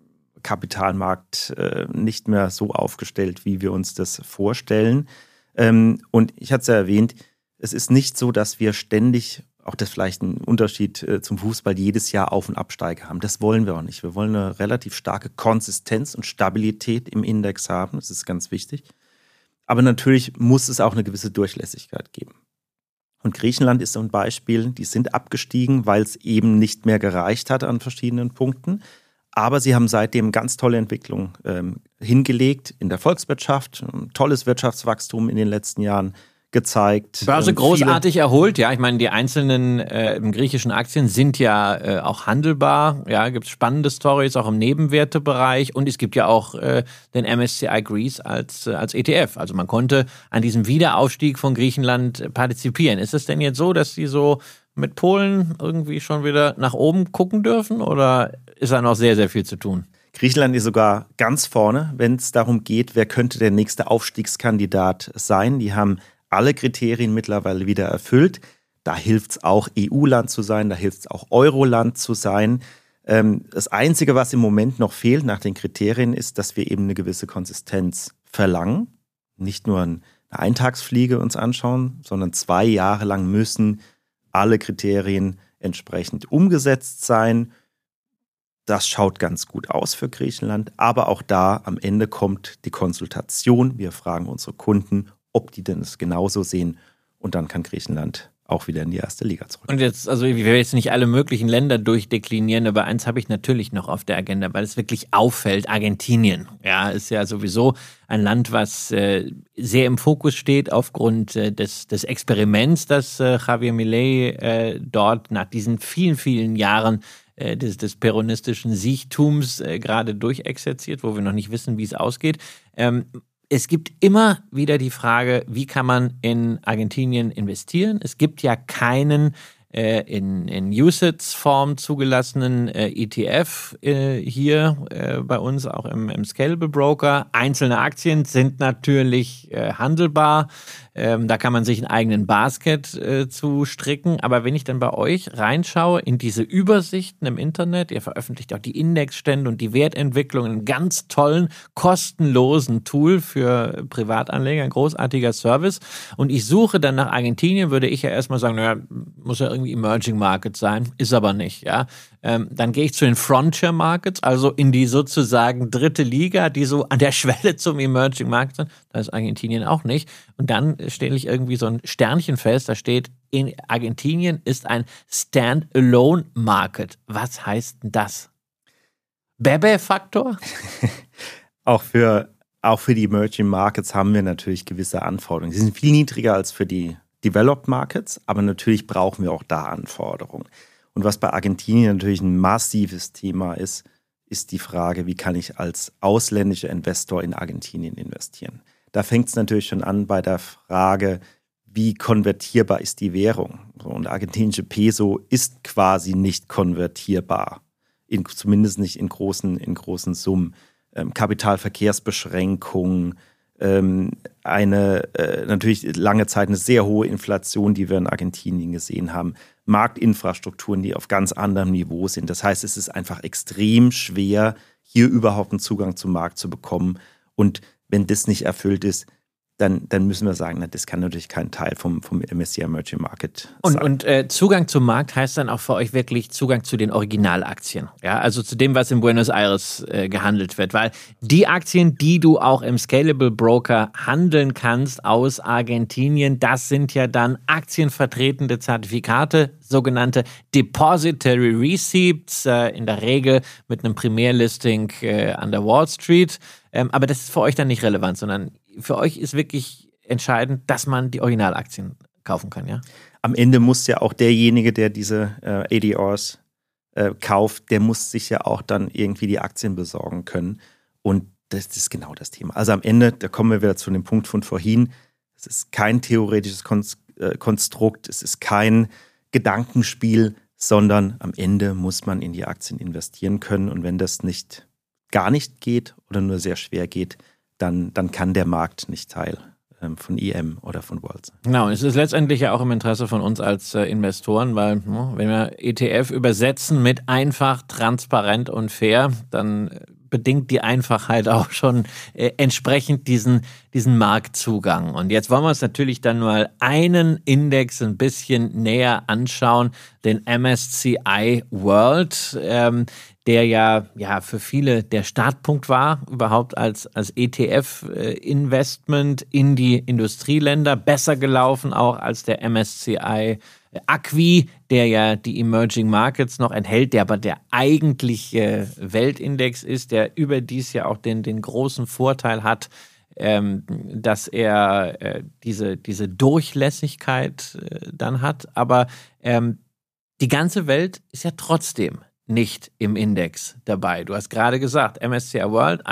Kapitalmarkt äh, nicht mehr so aufgestellt, wie wir uns das vorstellen. Ähm, und ich hatte es ja erwähnt, es ist nicht so, dass wir ständig, auch das vielleicht ein Unterschied äh, zum Fußball, jedes Jahr Auf- und Absteiger haben. Das wollen wir auch nicht. Wir wollen eine relativ starke Konsistenz und Stabilität im Index haben. Das ist ganz wichtig. Aber natürlich muss es auch eine gewisse Durchlässigkeit geben. Und Griechenland ist so ein Beispiel, die sind abgestiegen, weil es eben nicht mehr gereicht hat an verschiedenen Punkten. Aber sie haben seitdem ganz tolle Entwicklungen ähm, hingelegt in der Volkswirtschaft, ein tolles Wirtschaftswachstum in den letzten Jahren gezeigt. Börse ähm, großartig erholt, ja. Ich meine, die einzelnen äh, griechischen Aktien sind ja äh, auch handelbar. Ja, gibt es spannende Stories auch im Nebenwertebereich, und es gibt ja auch äh, den M S C I Greece als, äh, als E T F. Also man konnte an diesem Wiederaufstieg von Griechenland äh, partizipieren. Ist es denn jetzt so, dass sie so mit Polen irgendwie schon wieder nach oben gucken dürfen, oder ist da noch sehr, sehr viel zu tun? Griechenland ist sogar ganz vorne, wenn es darum geht, wer könnte der nächste Aufstiegskandidat sein. Die haben alle Kriterien mittlerweile wieder erfüllt. Da hilft es auch, E U-Land zu sein, da hilft es auch Euro-Land zu sein. Ähm, das Einzige, was im Moment noch fehlt nach den Kriterien, ist, dass wir eben eine gewisse Konsistenz verlangen. Nicht nur eine Eintagsfliege uns anschauen, sondern zwei Jahre lang müssen alle Kriterien entsprechend umgesetzt sein. Das schaut ganz gut aus für Griechenland, aber auch da am Ende kommt die Konsultation. Wir fragen unsere Kunden, ob die denn es genauso sehen, und dann kann Griechenland auch wieder in die erste Liga zurück. Und jetzt, also ich will jetzt nicht alle möglichen Länder durchdeklinieren, aber eins habe ich natürlich noch auf der Agenda, weil es wirklich auffällt. Argentinien, ja, ist ja sowieso ein Land, was äh, sehr im Fokus steht aufgrund äh, des, des Experiments, das äh, Javier Milei äh, dort nach diesen vielen, vielen Jahren äh, des, des peronistischen Siegtums äh, gerade durchexerziert, wo wir noch nicht wissen, wie es ausgeht. Ähm, Es gibt immer wieder die Frage, wie kann man in Argentinien investieren? Es gibt ja keinen äh, in, in U S I T-Form zugelassenen äh, E T F äh, hier äh, bei uns, auch im, im Scalable Broker. Einzelne Aktien sind natürlich äh, handelbar. Ähm, da kann man sich einen eigenen Basket äh, zu stricken. Aber wenn ich dann bei euch reinschaue in diese Übersichten im Internet, ihr veröffentlicht auch die Indexstände und die Wertentwicklung in einem ganz tollen, kostenlosen Tool für Privatanleger, ein großartiger Service. Und ich suche dann nach Argentinien, würde ich ja erstmal sagen, naja, muss ja irgendwie Emerging Market sein, ist aber nicht, ja. Ähm, dann gehe ich zu den Frontier Markets, also in die sozusagen dritte Liga, die so an der Schwelle zum Emerging Market sind. Da ist Argentinien auch nicht. Und dann stelle ich irgendwie so ein Sternchen fest, da steht, in Argentinien ist ein Standalone Market. Was heißt denn das? Bebe-Faktor? Auch für, auch für die Emerging Markets haben wir natürlich gewisse Anforderungen. Die sind viel niedriger als für die Developed Markets, aber natürlich brauchen wir auch da Anforderungen. Und was bei Argentinien natürlich ein massives Thema ist, ist die Frage, wie kann ich als ausländischer Investor in Argentinien investieren? Da fängt es natürlich schon an bei der Frage, wie konvertierbar ist die Währung? Und der argentinische Peso ist quasi nicht konvertierbar, in, zumindest nicht in großen, in großen Summen. Ähm, Kapitalverkehrsbeschränkungen, ähm, eine äh, natürlich lange Zeit eine sehr hohe Inflation, die wir in Argentinien gesehen haben, Marktinfrastrukturen, die auf ganz anderem Niveau sind. Das heißt, es ist einfach extrem schwer, hier überhaupt einen Zugang zum Markt zu bekommen. Und wenn das nicht erfüllt ist, dann, dann müssen wir sagen, na, das kann natürlich kein Teil vom, vom M S C I Emerging Market und, sein. Und äh, Zugang zum Markt heißt dann auch für euch wirklich Zugang zu den Originalaktien, ja, also zu dem, was in Buenos Aires äh, gehandelt wird, weil die Aktien, die du auch im Scalable Broker handeln kannst aus Argentinien, das sind ja dann aktienvertretende Zertifikate, sogenannte Depository Receipts, äh, in der Regel mit einem Primärlisting äh, an der Wall Street, ähm, aber das ist für euch dann nicht relevant, sondern für euch ist wirklich entscheidend, dass man die Originalaktien kaufen kann, ja? Am Ende muss ja auch derjenige, der diese äh, A D Rs äh, kauft, der muss sich ja auch dann irgendwie die Aktien besorgen können. Und das, das ist genau das Thema. Also am Ende, da kommen wir wieder zu dem Punkt von vorhin, es ist kein theoretisches Kon- äh, Konstrukt, es ist kein Gedankenspiel, sondern am Ende muss man in die Aktien investieren können. Und wenn das nicht gar nicht geht oder nur sehr schwer geht, Dann, dann kann der Markt nicht Teil ähm, von E M oder von World sein. Genau, es ist letztendlich ja auch im Interesse von uns als äh, Investoren, weil no, wenn wir E T F übersetzen mit einfach, transparent und fair, dann bedingt die Einfachheit auch schon äh, entsprechend diesen, diesen Marktzugang. Und jetzt wollen wir uns natürlich dann mal einen Index ein bisschen näher anschauen, den M S C I World, ähm, der ja, ja für viele der Startpunkt war, überhaupt als, als E T F-Investment in die Industrieländer, besser gelaufen auch als der M S C I Acqui, der ja die Emerging Markets noch enthält, der aber der eigentliche Weltindex ist, der überdies ja auch den, den großen Vorteil hat, ähm, dass er äh, diese, diese Durchlässigkeit äh, dann hat. Aber ähm, die ganze Welt ist ja trotzdem nicht im Index dabei. Du hast gerade gesagt, M S C I World,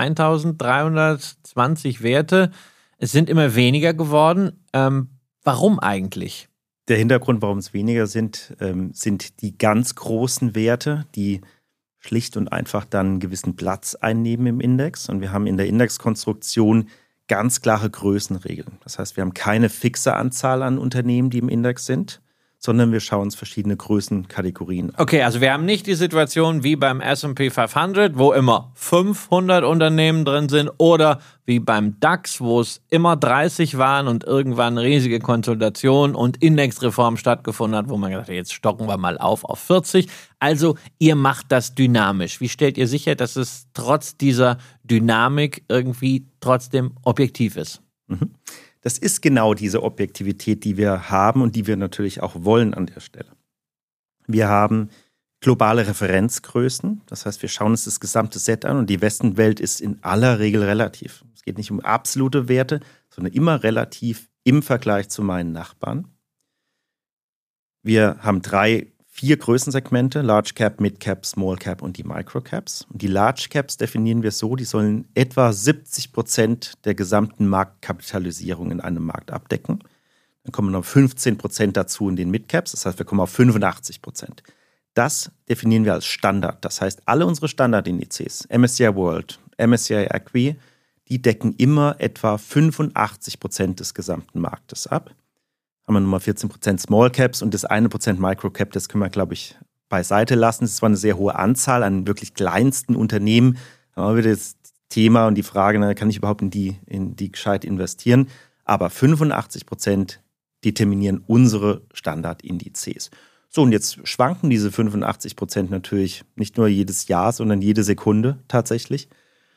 eintausenddreihundertzwanzig Werte. Es sind immer weniger geworden. Ähm, warum eigentlich? Der Hintergrund, warum es weniger sind, ähm, sind die ganz großen Werte, die schlicht und einfach dann einen gewissen Platz einnehmen im Index. Und wir haben in der Indexkonstruktion ganz klare Größenregeln. Das heißt, wir haben keine fixe Anzahl an Unternehmen, die im Index sind, sondern wir schauen uns verschiedene Größenkategorien an. Okay, also wir haben nicht die Situation wie beim S and P fünfhundert, wo immer fünfhundert Unternehmen drin sind, oder wie beim DAX, wo es immer dreißig waren und irgendwann eine riesige Konsolidation und Indexreform stattgefunden hat, wo man gesagt hat, jetzt stocken wir mal auf auf vierzig. Also ihr macht das dynamisch. Wie stellt ihr sicher, dass es trotz dieser Dynamik irgendwie trotzdem objektiv ist? Mhm. Das ist genau diese Objektivität, die wir haben und die wir natürlich auch wollen an der Stelle. Wir haben globale Referenzgrößen, das heißt, wir schauen uns das gesamte Set an und die Westenwelt ist in aller Regel relativ. Es geht nicht um absolute Werte, sondern immer relativ im Vergleich zu meinen Nachbarn. Wir haben drei, vier Größensegmente, Large Cap, Mid Cap, Small Cap und die Micro Caps. Und die Large Caps definieren wir so, die sollen etwa siebzig Prozent der gesamten Marktkapitalisierung in einem Markt abdecken. Dann kommen noch fünfzehn Prozent dazu in den Mid Caps, das heißt, wir kommen auf fünfundachtzig Prozent. Das definieren wir als Standard. Das heißt, alle unsere Standardindizes, M S C I World, M S C I Equi, die decken immer etwa fünfundachtzig Prozent des gesamten Marktes ab. Haben wir nochmal vierzehn Prozent Small Caps und das eine Prozent Micro Cap, das können wir, glaube ich, beiseite lassen. Das ist zwar eine sehr hohe Anzahl an wirklich kleinsten Unternehmen, aber wieder das Thema und die Frage, na, kann ich überhaupt in die, in die gescheit investieren? Aber fünfundachtzig Prozent determinieren unsere Standardindizes. So, und jetzt schwanken diese fünfundachtzig Prozent natürlich nicht nur jedes Jahr, sondern jede Sekunde tatsächlich.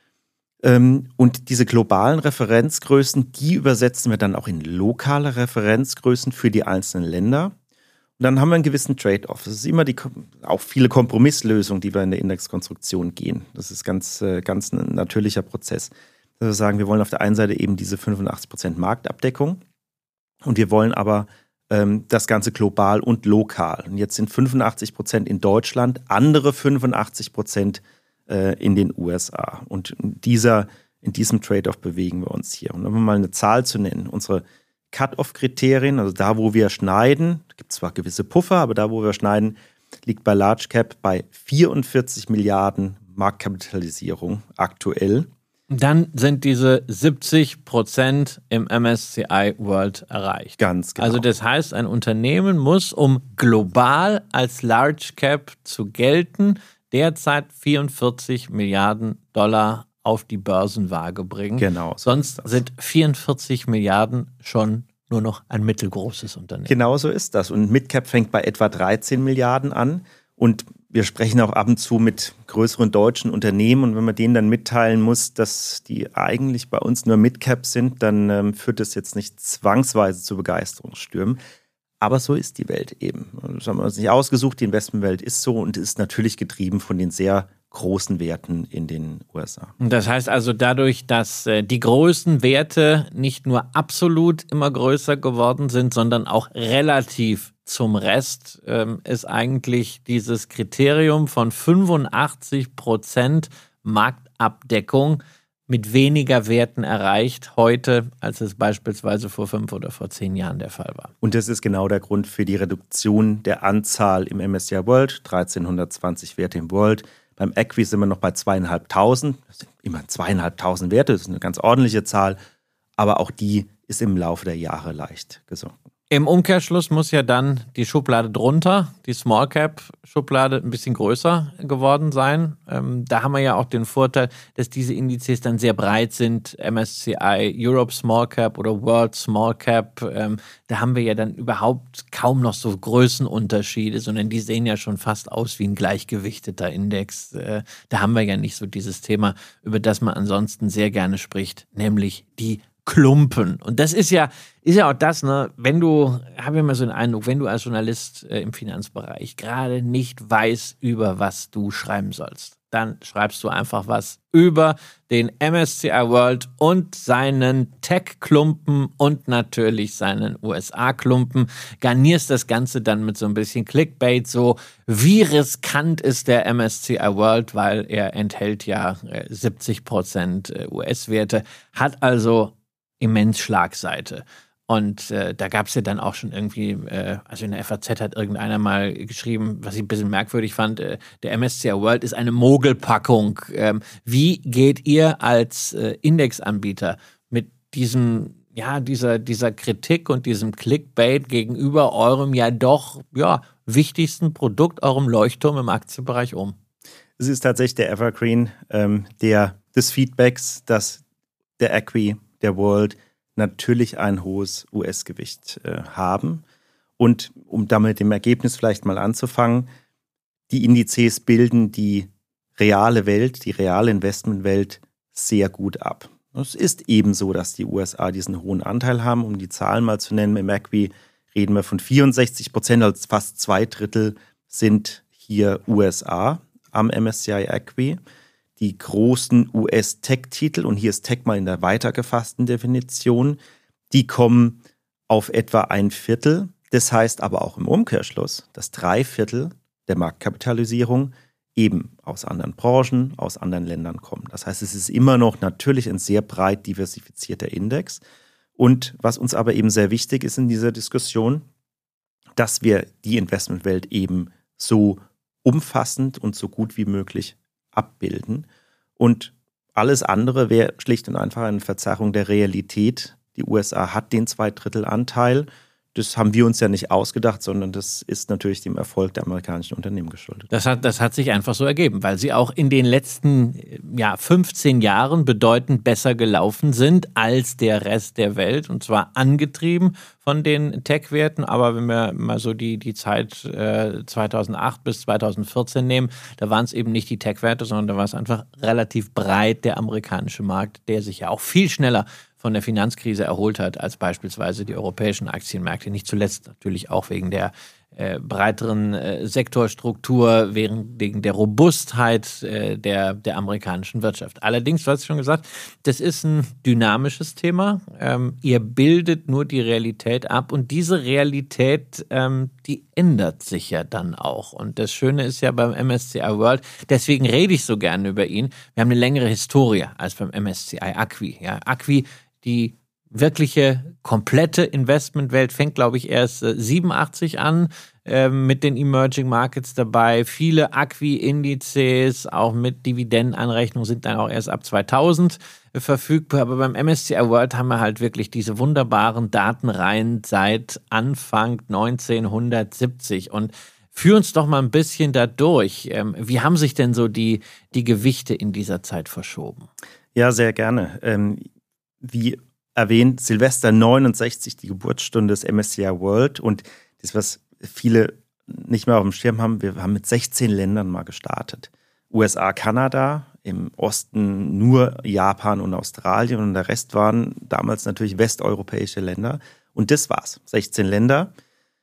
Und diese globalen Referenzgrößen, die übersetzen wir dann auch in lokale Referenzgrößen für die einzelnen Länder. Und dann haben wir einen gewissen Trade-off. Das ist immer die, auch viele Kompromisslösungen, die wir in der Indexkonstruktion gehen. Das ist ganz, ganz ein natürlicher Prozess. Dass wir sagen, wir wollen auf der einen Seite eben diese fünfundachtzig Prozent Marktabdeckung und wir wollen aber ähm, das Ganze global und lokal. Und jetzt sind fünfundachtzig Prozent in Deutschland, andere fünfundachtzig Prozent in den U S A. Und in, dieser, in diesem Trade-off bewegen wir uns hier. Und um mal eine Zahl zu nennen, unsere Cut-off-Kriterien, also da, wo wir schneiden, gibt es zwar gewisse Puffer, aber da, wo wir schneiden, liegt bei Large Cap bei vierundvierzig Milliarden Marktkapitalisierung aktuell. Dann sind diese siebzig Prozent im M S C I World erreicht. Ganz genau. Also das heißt, ein Unternehmen muss, um global als Large Cap zu gelten, derzeit vierundvierzig Milliarden Dollar auf die Börsenwaage bringen. Genau. So Sonst sind vierundvierzig Milliarden schon nur noch ein mittelgroßes Unternehmen. Genau so ist das. Und Midcap fängt bei etwa dreizehn Milliarden an. Und wir sprechen auch ab und zu mit größeren deutschen Unternehmen. Und wenn man denen dann mitteilen muss, dass die eigentlich bei uns nur Midcap sind, dann ähm, führt das jetzt nicht zwangsweise zu Begeisterungsstürmen. Aber so ist die Welt eben. Das haben wir uns nicht ausgesucht. Die Investmentwelt ist so und ist natürlich getrieben von den sehr großen Werten in den U S A. Das heißt also dadurch, dass äh, die großen Werte nicht nur absolut immer größer geworden sind, sondern auch relativ zum Rest, ähm, ist eigentlich dieses Kriterium von fünfundachtzig Prozent Marktabdeckung mit weniger Werten erreicht heute, als es beispielsweise vor fünf oder vor zehn Jahren der Fall war. Und das ist genau der Grund für die Reduktion der Anzahl im M S C I World, dreizehnhundertzwanzig Werte im World. Beim Equi sind wir noch bei zweieinhalbtausend. Das sind immer zweieinhalbtausend Werte, das ist eine ganz ordentliche Zahl. Aber auch die ist im Laufe der Jahre leicht gesunken. Im Umkehrschluss muss ja dann die Schublade drunter, die Small Cap Schublade, ein bisschen größer geworden sein. Ähm, da haben wir ja auch den Vorteil, dass diese Indizes dann sehr breit sind. M S C I Europe Small Cap oder World Small Cap. Ähm, da haben wir ja dann überhaupt kaum noch so Größenunterschiede, sondern die sehen ja schon fast aus wie ein gleichgewichteter Index. Äh, da haben wir ja nicht so dieses Thema, über das man ansonsten sehr gerne spricht, nämlich die Klumpen. Und das ist ja, ist ja auch das, ne, wenn du, habe ich immer so den Eindruck, wenn du als Journalist äh, im Finanzbereich gerade nicht weißt, über was du schreiben sollst, dann schreibst du einfach was über den M S C I World und seinen Tech-Klumpen und natürlich seinen U S A-Klumpen, garnierst das Ganze dann mit so ein bisschen Clickbait, so wie riskant ist der M S C I World, weil er enthält ja äh, siebzig Prozent äh, U S-Werte, hat also immens Schlagseite. Und äh, da gab es ja dann auch schon irgendwie, äh, also in der F A Z hat irgendeiner mal geschrieben, was ich ein bisschen merkwürdig fand, äh, der M S C I World ist eine Mogelpackung. Ähm, wie geht ihr als äh, Indexanbieter mit diesem ja, dieser, dieser Kritik und diesem Clickbait gegenüber eurem ja doch ja, wichtigsten Produkt, eurem Leuchtturm im Aktienbereich um? Es ist tatsächlich der Evergreen ähm, der, des Feedbacks, dass der Acquis, der World natürlich ein hohes U S-Gewicht äh, haben. Und um damit mit dem Ergebnis vielleicht mal anzufangen, die Indizes bilden die reale Welt, die reale Investmentwelt sehr gut ab. Es ist eben so, dass die U S A diesen hohen Anteil haben. Um die Zahlen mal zu nennen, im Acquis reden wir von vierundsechzig Prozent, also fast zwei Drittel sind hier U S A am M S C I Acquis. Die großen U S-Tech-Titel, und hier ist Tech mal in der weitergefassten Definition, die kommen auf etwa ein Viertel. Das heißt aber auch im Umkehrschluss, dass drei Viertel der Marktkapitalisierung eben aus anderen Branchen, aus anderen Ländern kommen. Das heißt, es ist immer noch natürlich ein sehr breit diversifizierter Index. Und was uns aber eben sehr wichtig ist in dieser Diskussion, dass wir die Investmentwelt eben so umfassend und so gut wie möglich abbilden. Und alles andere wäre schlicht und einfach eine Verzerrung der Realität. Die U S A hat den Zweidrittelanteil. Das haben wir uns ja nicht ausgedacht, sondern das ist natürlich dem Erfolg der amerikanischen Unternehmen geschuldet. Das hat, das hat sich einfach so ergeben, weil sie auch in den letzten ja, fünfzehn Jahren bedeutend besser gelaufen sind als der Rest der Welt. Und zwar angetrieben von den Tech-Werten. Aber wenn wir mal so die, die Zeit äh, zweitausendacht bis zweitausendvierzehn nehmen, da waren es eben nicht die Tech-Werte, sondern da war es einfach relativ breit der amerikanische Markt, der sich ja auch viel schneller von der Finanzkrise erholt hat, als beispielsweise die europäischen Aktienmärkte. Nicht zuletzt natürlich auch wegen der äh, breiteren äh, Sektorstruktur, wegen, wegen der Robustheit äh, der, der amerikanischen Wirtschaft. Allerdings, du hast schon gesagt, das ist ein dynamisches Thema. Ähm, ihr bildet nur die Realität ab und diese Realität, ähm, die ändert sich ja dann auch. Und das Schöne ist ja beim M S C I World, deswegen rede ich so gerne über ihn, wir haben eine längere Historie als beim M S C I Acquis. Ja, Acquis, die wirkliche, komplette Investmentwelt fängt, glaube ich, erst äh, siebenundachtzig an, äh, mit den Emerging Markets dabei. Viele Acquis-Indizes, auch mit Dividendenanrechnung, sind dann auch erst ab zweitausend äh, verfügbar. Aber beim M S C I World haben wir halt wirklich diese wunderbaren Datenreihen seit Anfang neunzehnhundertsiebzig. Und führ uns doch mal ein bisschen da durch. Ähm, wie haben sich denn so die, die Gewichte in dieser Zeit verschoben? Ja, sehr gerne. Ähm Wie erwähnt, Silvester neunundsechzig, die Geburtsstunde des M S C I World. Und das, was viele nicht mehr auf dem Schirm haben, wir haben mit sechzehn Ländern mal gestartet. U S A, Kanada, im Osten nur Japan und Australien und der Rest waren damals natürlich westeuropäische Länder. Und das war's, sechzehn Länder.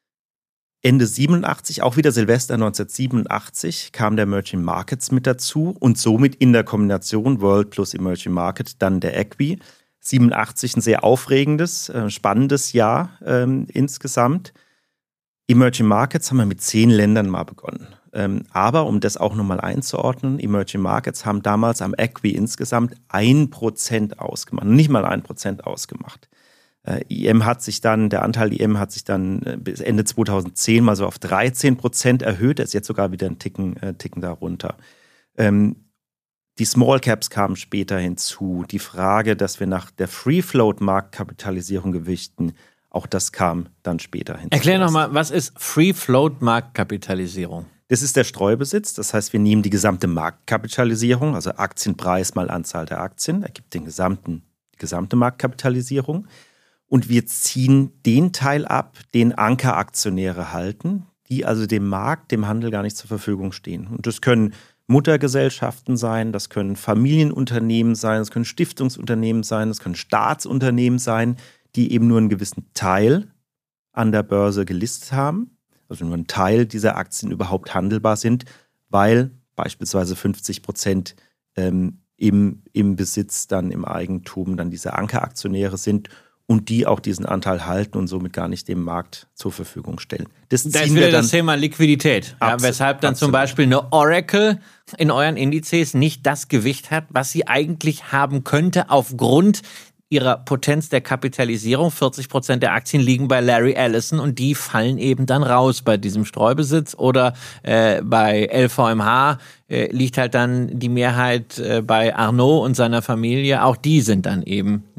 Ende siebenundachtzig, auch wieder Silvester neunzehnhundertsiebenundachtzig, kam der Emerging Markets mit dazu und somit in der Kombination World plus Emerging Market dann der Acquis. siebenundachtzig ein sehr aufregendes, spannendes Jahr ähm, insgesamt. Emerging Markets haben wir mit zehn Ländern mal begonnen. Ähm, aber um das auch nochmal einzuordnen, Emerging Markets haben damals am Acquis insgesamt ein Prozent ausgemacht, nicht mal ein Prozent ausgemacht. Äh, I M hat sich dann, der Anteil I M hat sich dann äh, bis Ende zweitausendzehn mal so auf dreizehn Prozent erhöht, ist jetzt sogar wieder ein Ticken, äh, Ticken darunter. Ähm, Die Small Caps kamen später hinzu. Die Frage, dass wir nach der Free-Float-Marktkapitalisierung gewichten, auch das kam dann später hinzu. Erklär nochmal, was ist Free-Float-Marktkapitalisierung? Das ist der Streubesitz. Das heißt, wir nehmen die gesamte Marktkapitalisierung, also Aktienpreis mal Anzahl der Aktien, ergibt den gesamten, die gesamte Marktkapitalisierung. Und wir ziehen den Teil ab, den Ankeraktionäre halten, die also dem Markt, dem Handel gar nicht zur Verfügung stehen. Und das können Muttergesellschaften sein, das können Familienunternehmen sein, das können Stiftungsunternehmen sein, das können Staatsunternehmen sein, die eben nur einen gewissen Teil an der Börse gelistet haben, also nur ein Teil dieser Aktien überhaupt handelbar sind, weil beispielsweise fünfzig Prozent ähm, im, im Besitz, dann im Eigentum dann diese Ankeraktionäre sind und die auch diesen Anteil halten und somit gar nicht dem Markt zur Verfügung stellen. Das da ist wieder das Thema Liquidität, ja, weshalb dann absolut. Zum Beispiel eine Oracle in euren Indizes nicht das Gewicht hat, was sie eigentlich haben könnte aufgrund ihrer Potenz der Kapitalisierung. vierzig Prozent der Aktien liegen bei Larry Ellison und die fallen eben dann raus bei diesem Streubesitz. Oder äh, bei L V M H äh, liegt halt dann die Mehrheit äh, bei Arnault und seiner Familie. Auch die sind dann eben nicht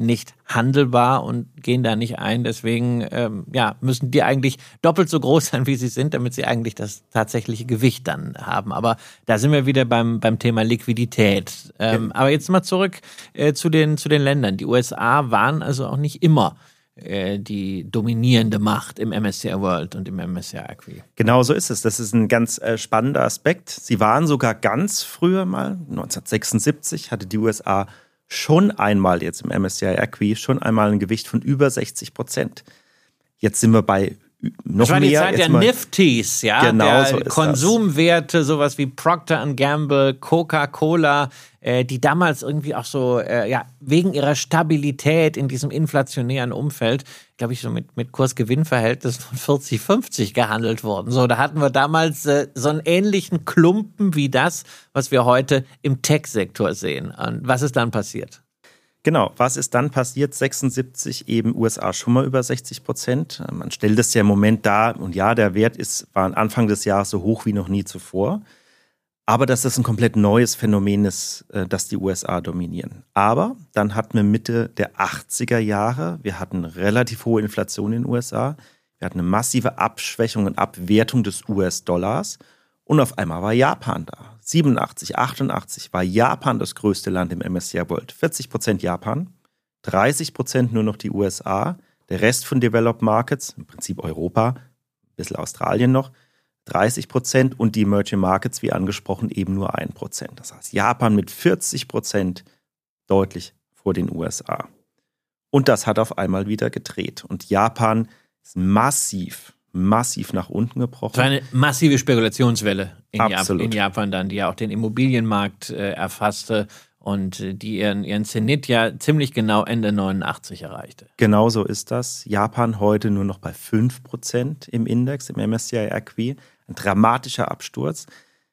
handelbar und gehen da nicht ein. Deswegen ähm, ja, müssen die eigentlich doppelt so groß sein, wie sie sind, damit sie eigentlich das tatsächliche Gewicht dann haben. Aber da sind wir wieder beim, beim Thema Liquidität. Ähm, ja. Aber jetzt mal zurück äh, zu den, zu den Ländern. Die U S A waren also auch nicht immer äh, die dominierende Macht im M S C I World und im M S C I Equi. Genau so ist es. Das ist ein ganz äh, spannender Aspekt. Sie waren sogar ganz früher mal, neunzehnhundertsechsundsiebzig, hatte die U S A schon einmal jetzt im M S C I Equi schon einmal ein Gewicht von über sechzig Prozent. Jetzt sind wir bei noch mehr. Das war die Zeit der Nifties, ja, genau der so ist Konsumwerte, das. Sowas wie Procter and Gamble, Coca-Cola, äh, die damals irgendwie auch so, äh, ja, wegen ihrer Stabilität in diesem inflationären Umfeld, glaube ich, so mit, mit Kurs-Gewinn-Verhältnis von vierzig fünfzig gehandelt wurden. So, da hatten wir damals äh, so einen ähnlichen Klumpen wie das, was wir heute im Tech-Sektor sehen. Und was ist dann passiert? Genau, was ist dann passiert? sechsundsiebzig eben U S A schon mal über sechzig Prozent. Man stellt das ja im Moment dar und ja, der Wert ist, war Anfang des Jahres so hoch wie noch nie zuvor. Aber dass das ein komplett neues Phänomen ist, dass die U S A dominieren. Aber dann hatten wir Mitte der achtziger Jahre, wir hatten relativ hohe Inflation in den U S A, wir hatten eine massive Abschwächung und Abwertung des U S-Dollars und auf einmal war Japan da. siebenundachtzig, achtundachtzig war Japan das größte Land im M S C I World. vierzig Prozent Japan, dreißig Prozent nur noch die U S A, der Rest von Developed Markets, im Prinzip Europa, ein bisschen Australien noch, dreißig Prozent und die Emerging Markets, wie angesprochen, eben nur ein Prozent. Das heißt, Japan mit vierzig Prozent deutlich vor den U S A. Und das hat auf einmal wieder gedreht. Und Japan ist massiv massiv nach unten gebrochen. Das war eine massive Spekulationswelle in, Absolut. Jap- in Japan dann, die ja auch den Immobilienmarkt äh, erfasste und äh, die ihren, ihren Zenit ja ziemlich genau Ende neunundachtzig erreichte. Genau so ist das. Japan heute nur noch bei fünf Prozent im Index, im M S C I Equi. Ein dramatischer Absturz.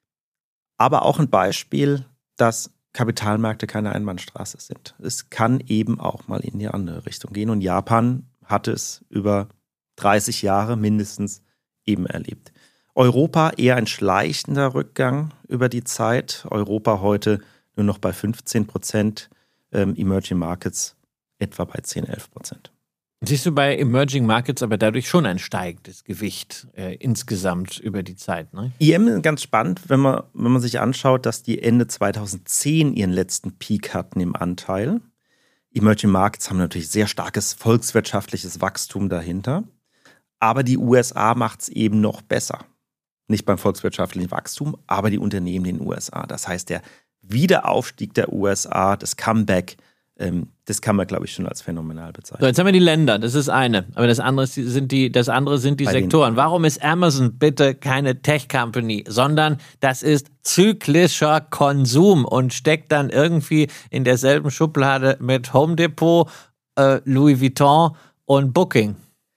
Aber auch ein Beispiel, dass Kapitalmärkte keine Einbahnstraße sind. Es kann eben auch mal in die andere Richtung gehen. Und Japan hatte es über dreißig Jahre mindestens eben erlebt. Europa eher ein schleichender Rückgang über die Zeit. Europa heute nur noch bei fünfzehn Prozent, ähm, Emerging Markets etwa bei zehn, elf Prozent. Siehst du bei Emerging Markets aber dadurch schon ein steigendes Gewicht äh, insgesamt über die Zeit, ne? I M ist ganz spannend, wenn man, wenn man sich anschaut, dass die Ende zweitausendzehn ihren letzten Peak hatten im Anteil. Emerging Markets haben natürlich sehr starkes volkswirtschaftliches Wachstum dahinter. Aber die U S A macht es eben noch besser. Nicht beim volkswirtschaftlichen Wachstum, aber die Unternehmen in den U S A. Das heißt, der Wiederaufstieg der U S A, das Comeback, ähm, das kann man, glaube ich, schon als phänomenal bezeichnen. So, jetzt haben wir die Länder, das ist eine. Aber das andere sind die, das andere sind die Bei Sektoren. Warum ist Amazon bitte keine Tech-Company, sondern das ist zyklischer Konsum und steckt dann irgendwie in derselben Schublade mit Home Depot, äh, Louis Vuitton und Booking?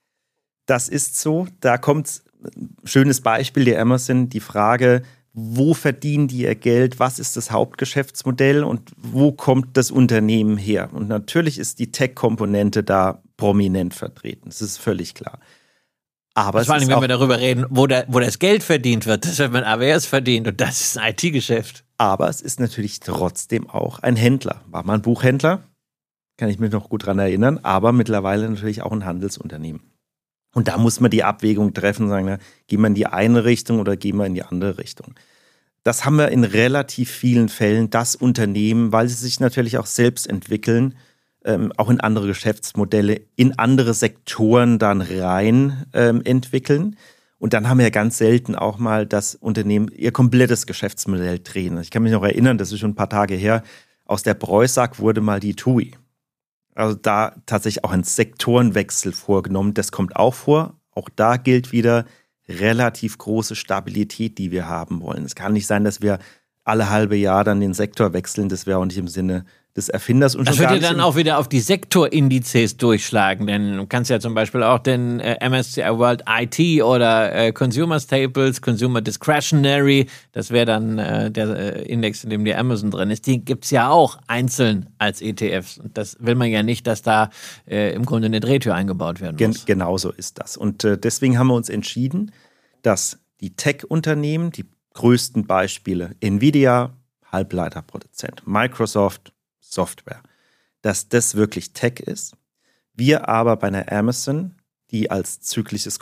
Das ist so. Da kommt ein schönes Beispiel der Amazon, die Frage, wo verdienen die ihr Geld, was ist das Hauptgeschäftsmodell und wo kommt das Unternehmen her? Und natürlich ist die Tech-Komponente da prominent vertreten, das ist völlig klar. Aber vor allem, wenn wir darüber reden, wo, der, wo das Geld verdient wird, das wird mit A W S verdient und das ist ein I T-Geschäft. Aber es ist natürlich trotzdem auch ein Händler. War mal ein Buchhändler, kann ich mich noch gut dran erinnern, aber mittlerweile natürlich auch ein Handelsunternehmen. Und da muss man die Abwägung treffen und sagen, na, gehen wir in die eine Richtung oder gehen wir in die andere Richtung. Das haben wir in relativ vielen Fällen, das Unternehmen, weil sie sich natürlich auch selbst entwickeln, ähm, auch in andere Geschäftsmodelle, in andere Sektoren dann rein ähm, entwickeln. Und dann haben wir ja ganz selten auch mal das Unternehmen ihr komplettes Geschäftsmodell drehen. Ich kann mich noch erinnern, das ist schon ein paar Tage her, aus der Preußack wurde mal die T U I. Also da tatsächlich auch ein Sektorenwechsel vorgenommen. Das kommt auch vor. Auch da gilt wieder relativ große Stabilität, die wir haben wollen. Es kann nicht sein, dass wir alle halbe Jahr dann den Sektor wechseln. Das wäre auch nicht im Sinne des Erfinders. Und das schon wird gar ja dann auch wieder auf die Sektorindizes durchschlagen, denn du kannst ja zum Beispiel auch den äh, M S C I World I T oder äh, Consumer Staples, Consumer Discretionary, das wäre dann äh, der äh, Index, in dem die Amazon drin ist, die gibt's ja auch einzeln als E T Fs. Und das will man ja nicht, dass da äh, im Grunde eine Drehtür eingebaut werden muss. Gen- genau so ist das. Und äh, deswegen haben wir uns entschieden, dass die Tech-Unternehmen, die größten Beispiele, Nvidia, Halbleiterproduzent, Microsoft, Software, dass das wirklich Tech ist. Wir aber bei einer Amazon, die als zyklisches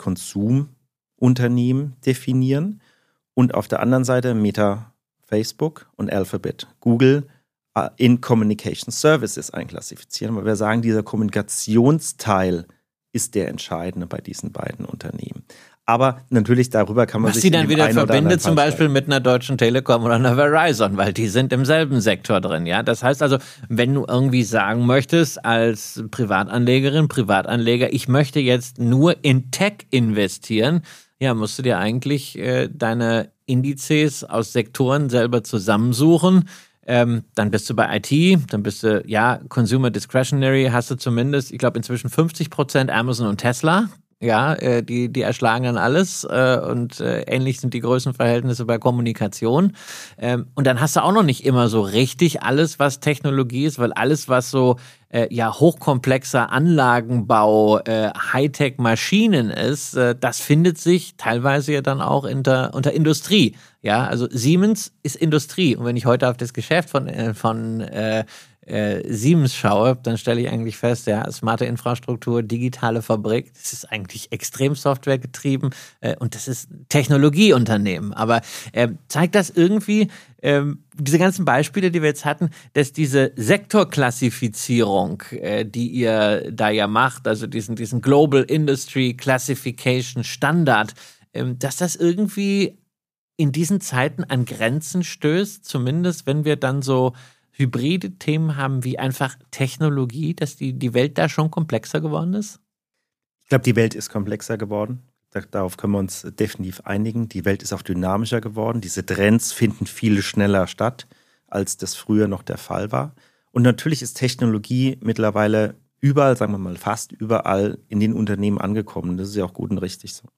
Konsumunternehmen definieren und auf der anderen Seite Meta, Facebook und Alphabet, Google in Communication Services einklassifizieren, weil wir sagen, dieser Kommunikationsteil ist der entscheidende bei diesen beiden Unternehmen. Aber natürlich darüber kann man Was sich sie dann wieder verbindet, zum Fall Beispiel mit einer Deutschen Telekom oder einer Verizon, weil die sind im selben Sektor drin, ja. Das heißt also, wenn du irgendwie sagen möchtest als Privatanlegerin, Privatanleger, ich möchte jetzt nur in Tech investieren, ja, musst du dir eigentlich äh, deine Indizes aus Sektoren selber zusammensuchen. Ähm, dann bist du bei I T, dann bist du, ja, Consumer Discretionary, hast du zumindest, ich glaube, inzwischen fünfzig Prozent Amazon und Tesla. Ja, äh, die, die erschlagen dann alles äh, und äh, ähnlich sind die Größenverhältnisse bei Kommunikation. Ähm, und dann hast du auch noch nicht immer so richtig alles, was Technologie ist, weil alles, was so äh, ja hochkomplexer Anlagenbau, äh, Hightech-Maschinen ist, äh, das findet sich teilweise ja dann auch unter, unter Industrie. Ja, also Siemens ist Industrie. Und wenn ich heute auf das Geschäft von, äh, von äh, Äh, Siemens schaue, dann stelle ich eigentlich fest, ja, smarte Infrastruktur, digitale Fabrik, das ist eigentlich extrem softwaregetrieben äh, und das ist Technologieunternehmen. Aber äh, zeigt das irgendwie, äh, diese ganzen Beispiele, die wir jetzt hatten, dass diese Sektorklassifizierung, äh, die ihr da ja macht, also diesen, diesen Global Industry Classification Standard, äh, dass das irgendwie in diesen Zeiten an Grenzen stößt, zumindest wenn wir dann so hybride Themen haben wie einfach Technologie, dass die, die Welt da schon komplexer geworden ist? Ich glaube, die Welt ist komplexer geworden. Darauf können wir uns definitiv einigen. Die Welt ist auch dynamischer geworden. Diese Trends finden viel schneller statt, als das früher noch der Fall war. Und natürlich ist Technologie mittlerweile überall, sagen wir mal fast überall in den Unternehmen angekommen. Das ist ja auch gut und richtig so.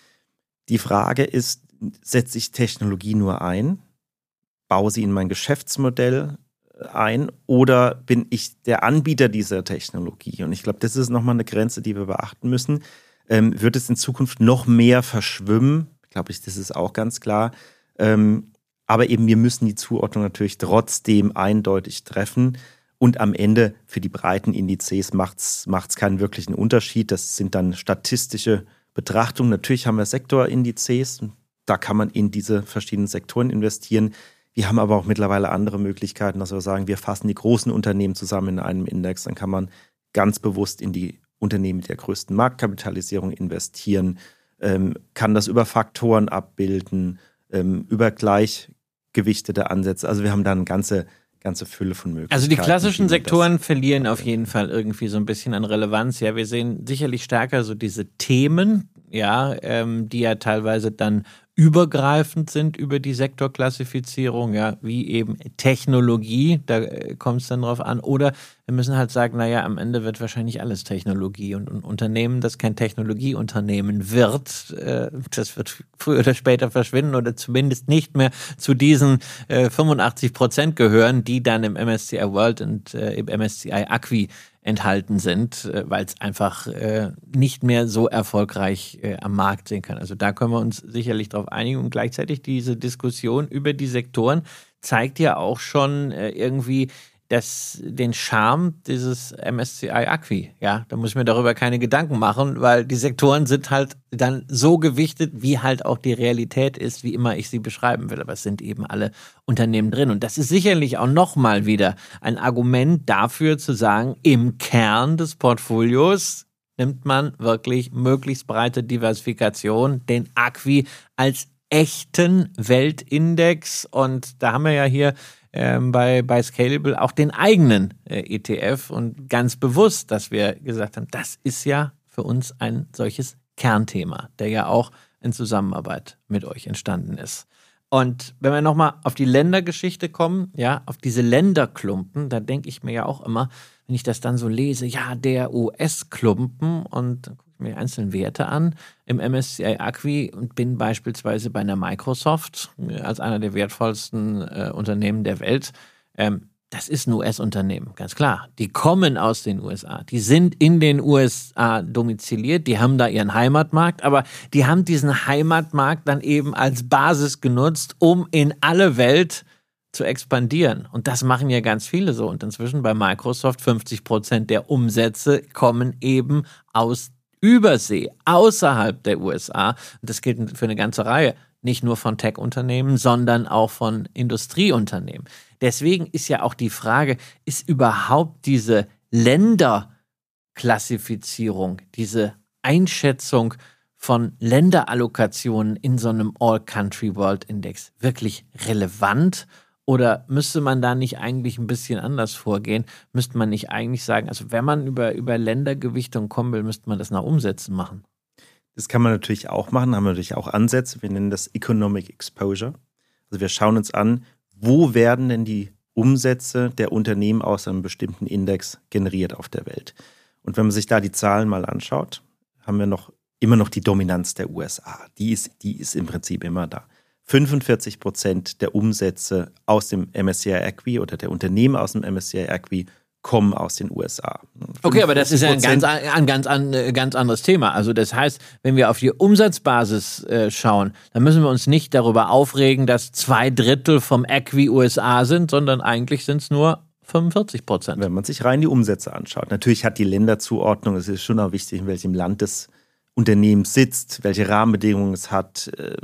Die Frage ist, setze ich Technologie nur ein? Baue sie in mein Geschäftsmodell ein oder bin ich der Anbieter dieser Technologie? Und ich glaube, das ist nochmal eine Grenze, die wir beachten müssen. Ähm, wird es in Zukunft noch mehr verschwimmen? Glaube ich, das ist auch ganz klar. Ähm, aber eben, wir müssen die Zuordnung natürlich trotzdem eindeutig treffen. Und am Ende für die breiten Indizes macht es keinen wirklichen Unterschied. Das sind dann statistische Betrachtungen. Natürlich haben wir Sektorindizes. Da kann man in diese verschiedenen Sektoren investieren. Wir haben aber auch mittlerweile andere Möglichkeiten, dass wir sagen, wir fassen die großen Unternehmen zusammen in einem Index. Dann kann man ganz bewusst in die Unternehmen mit der größten Marktkapitalisierung investieren, ähm, kann das über Faktoren abbilden, ähm, über gleichgewichtete Ansätze. Also wir haben da eine ganze, ganze Fülle von Möglichkeiten. Also die klassischen Sektoren verlieren auf jeden Fall irgendwie so ein bisschen an Relevanz. Ja, wir sehen sicherlich stärker so diese Themen, ja, ähm, die ja teilweise dann übergreifend sind über die Sektorklassifizierung, ja, wie eben Technologie, da kommt es dann drauf an. Oder wir müssen halt sagen, naja, am Ende wird wahrscheinlich alles Technologie und ein Unternehmen, das kein Technologieunternehmen wird, äh, das wird früher oder später verschwinden oder zumindest nicht mehr zu diesen äh, fünfundachtzig Prozent gehören, die dann im M S C I World und äh, im M S C I Acqui enthalten sind, weil es einfach äh, nicht mehr so erfolgreich äh, am Markt sein kann. Also da können wir uns sicherlich darauf einigen. Und gleichzeitig diese Diskussion über die Sektoren zeigt ja auch schon äh, irgendwie das, den Charme dieses M S C I Acqui. Ja, da muss ich mir darüber keine Gedanken machen, weil die Sektoren sind halt dann so gewichtet, wie halt auch die Realität ist, wie immer ich sie beschreiben will. Aber es sind eben alle Unternehmen drin. Und das ist sicherlich auch nochmal wieder ein Argument dafür zu sagen, im Kern des Portfolios nimmt man wirklich möglichst breite Diversifikation, den Acqui als echten Weltindex. Und da haben wir ja hier Ähm, bei, bei Scalable auch den eigenen äh, E T F und ganz bewusst, dass wir gesagt haben, das ist ja für uns ein solches Kernthema, der ja auch in Zusammenarbeit mit euch entstanden ist. Und wenn wir nochmal auf die Ländergeschichte kommen, ja, auf diese Länderklumpen, da denke ich mir ja auch immer, wenn ich das dann so lese, ja, der U S-Klumpen und dann gucke ich mir die einzelnen Werte an im M S C I Acqui und bin beispielsweise bei einer Microsoft als einer der wertvollsten äh, Unternehmen der Welt. Ähm, das ist ein U S-Unternehmen, ganz klar. Die kommen aus den U S A, die sind in den U S A domiziliert, die haben da ihren Heimatmarkt, aber die haben diesen Heimatmarkt dann eben als Basis genutzt, um in alle Welt zu expandieren. Und das machen ja ganz viele so. Und inzwischen bei Microsoft fünfzig Prozent der Umsätze kommen eben aus Übersee, außerhalb der U S A. Und das gilt für eine ganze Reihe, nicht nur von Tech-Unternehmen, sondern auch von Industrieunternehmen. Deswegen ist ja auch die Frage, ist überhaupt diese Länderklassifizierung, diese Einschätzung von Länderallokationen in so einem All-Country-World-Index wirklich relevant? Oder müsste man da nicht eigentlich ein bisschen anders vorgehen? Müsste man nicht eigentlich sagen, also wenn man über, über Ländergewichtung kommen will, müsste man das nach Umsätzen machen? Das kann man natürlich auch machen, da haben wir natürlich auch Ansätze. Wir nennen das Economic Exposure. Also wir schauen uns an, wo werden denn die Umsätze der Unternehmen aus einem bestimmten Index generiert auf der Welt. Und wenn man sich da die Zahlen mal anschaut, haben wir noch immer noch die Dominanz der U S A. Die ist, die ist im Prinzip immer da. fünfundvierzig Prozent der Umsätze aus dem M S C I Equi oder der Unternehmen aus dem M S C I Equi kommen aus den U S A. Okay, aber das ist ja ein ganz, ein ganz, ein ganz anderes Thema. Also das heißt, wenn wir auf die Umsatzbasis äh, schauen, dann müssen wir uns nicht darüber aufregen, dass zwei Drittel vom Equi U S A sind, sondern eigentlich sind es nur fünfundvierzig Prozent. Wenn man sich rein die Umsätze anschaut. Natürlich hat die Länderzuordnung, es ist schon auch wichtig, in welchem Land das Unternehmen sitzt, welche Rahmenbedingungen es hat, äh,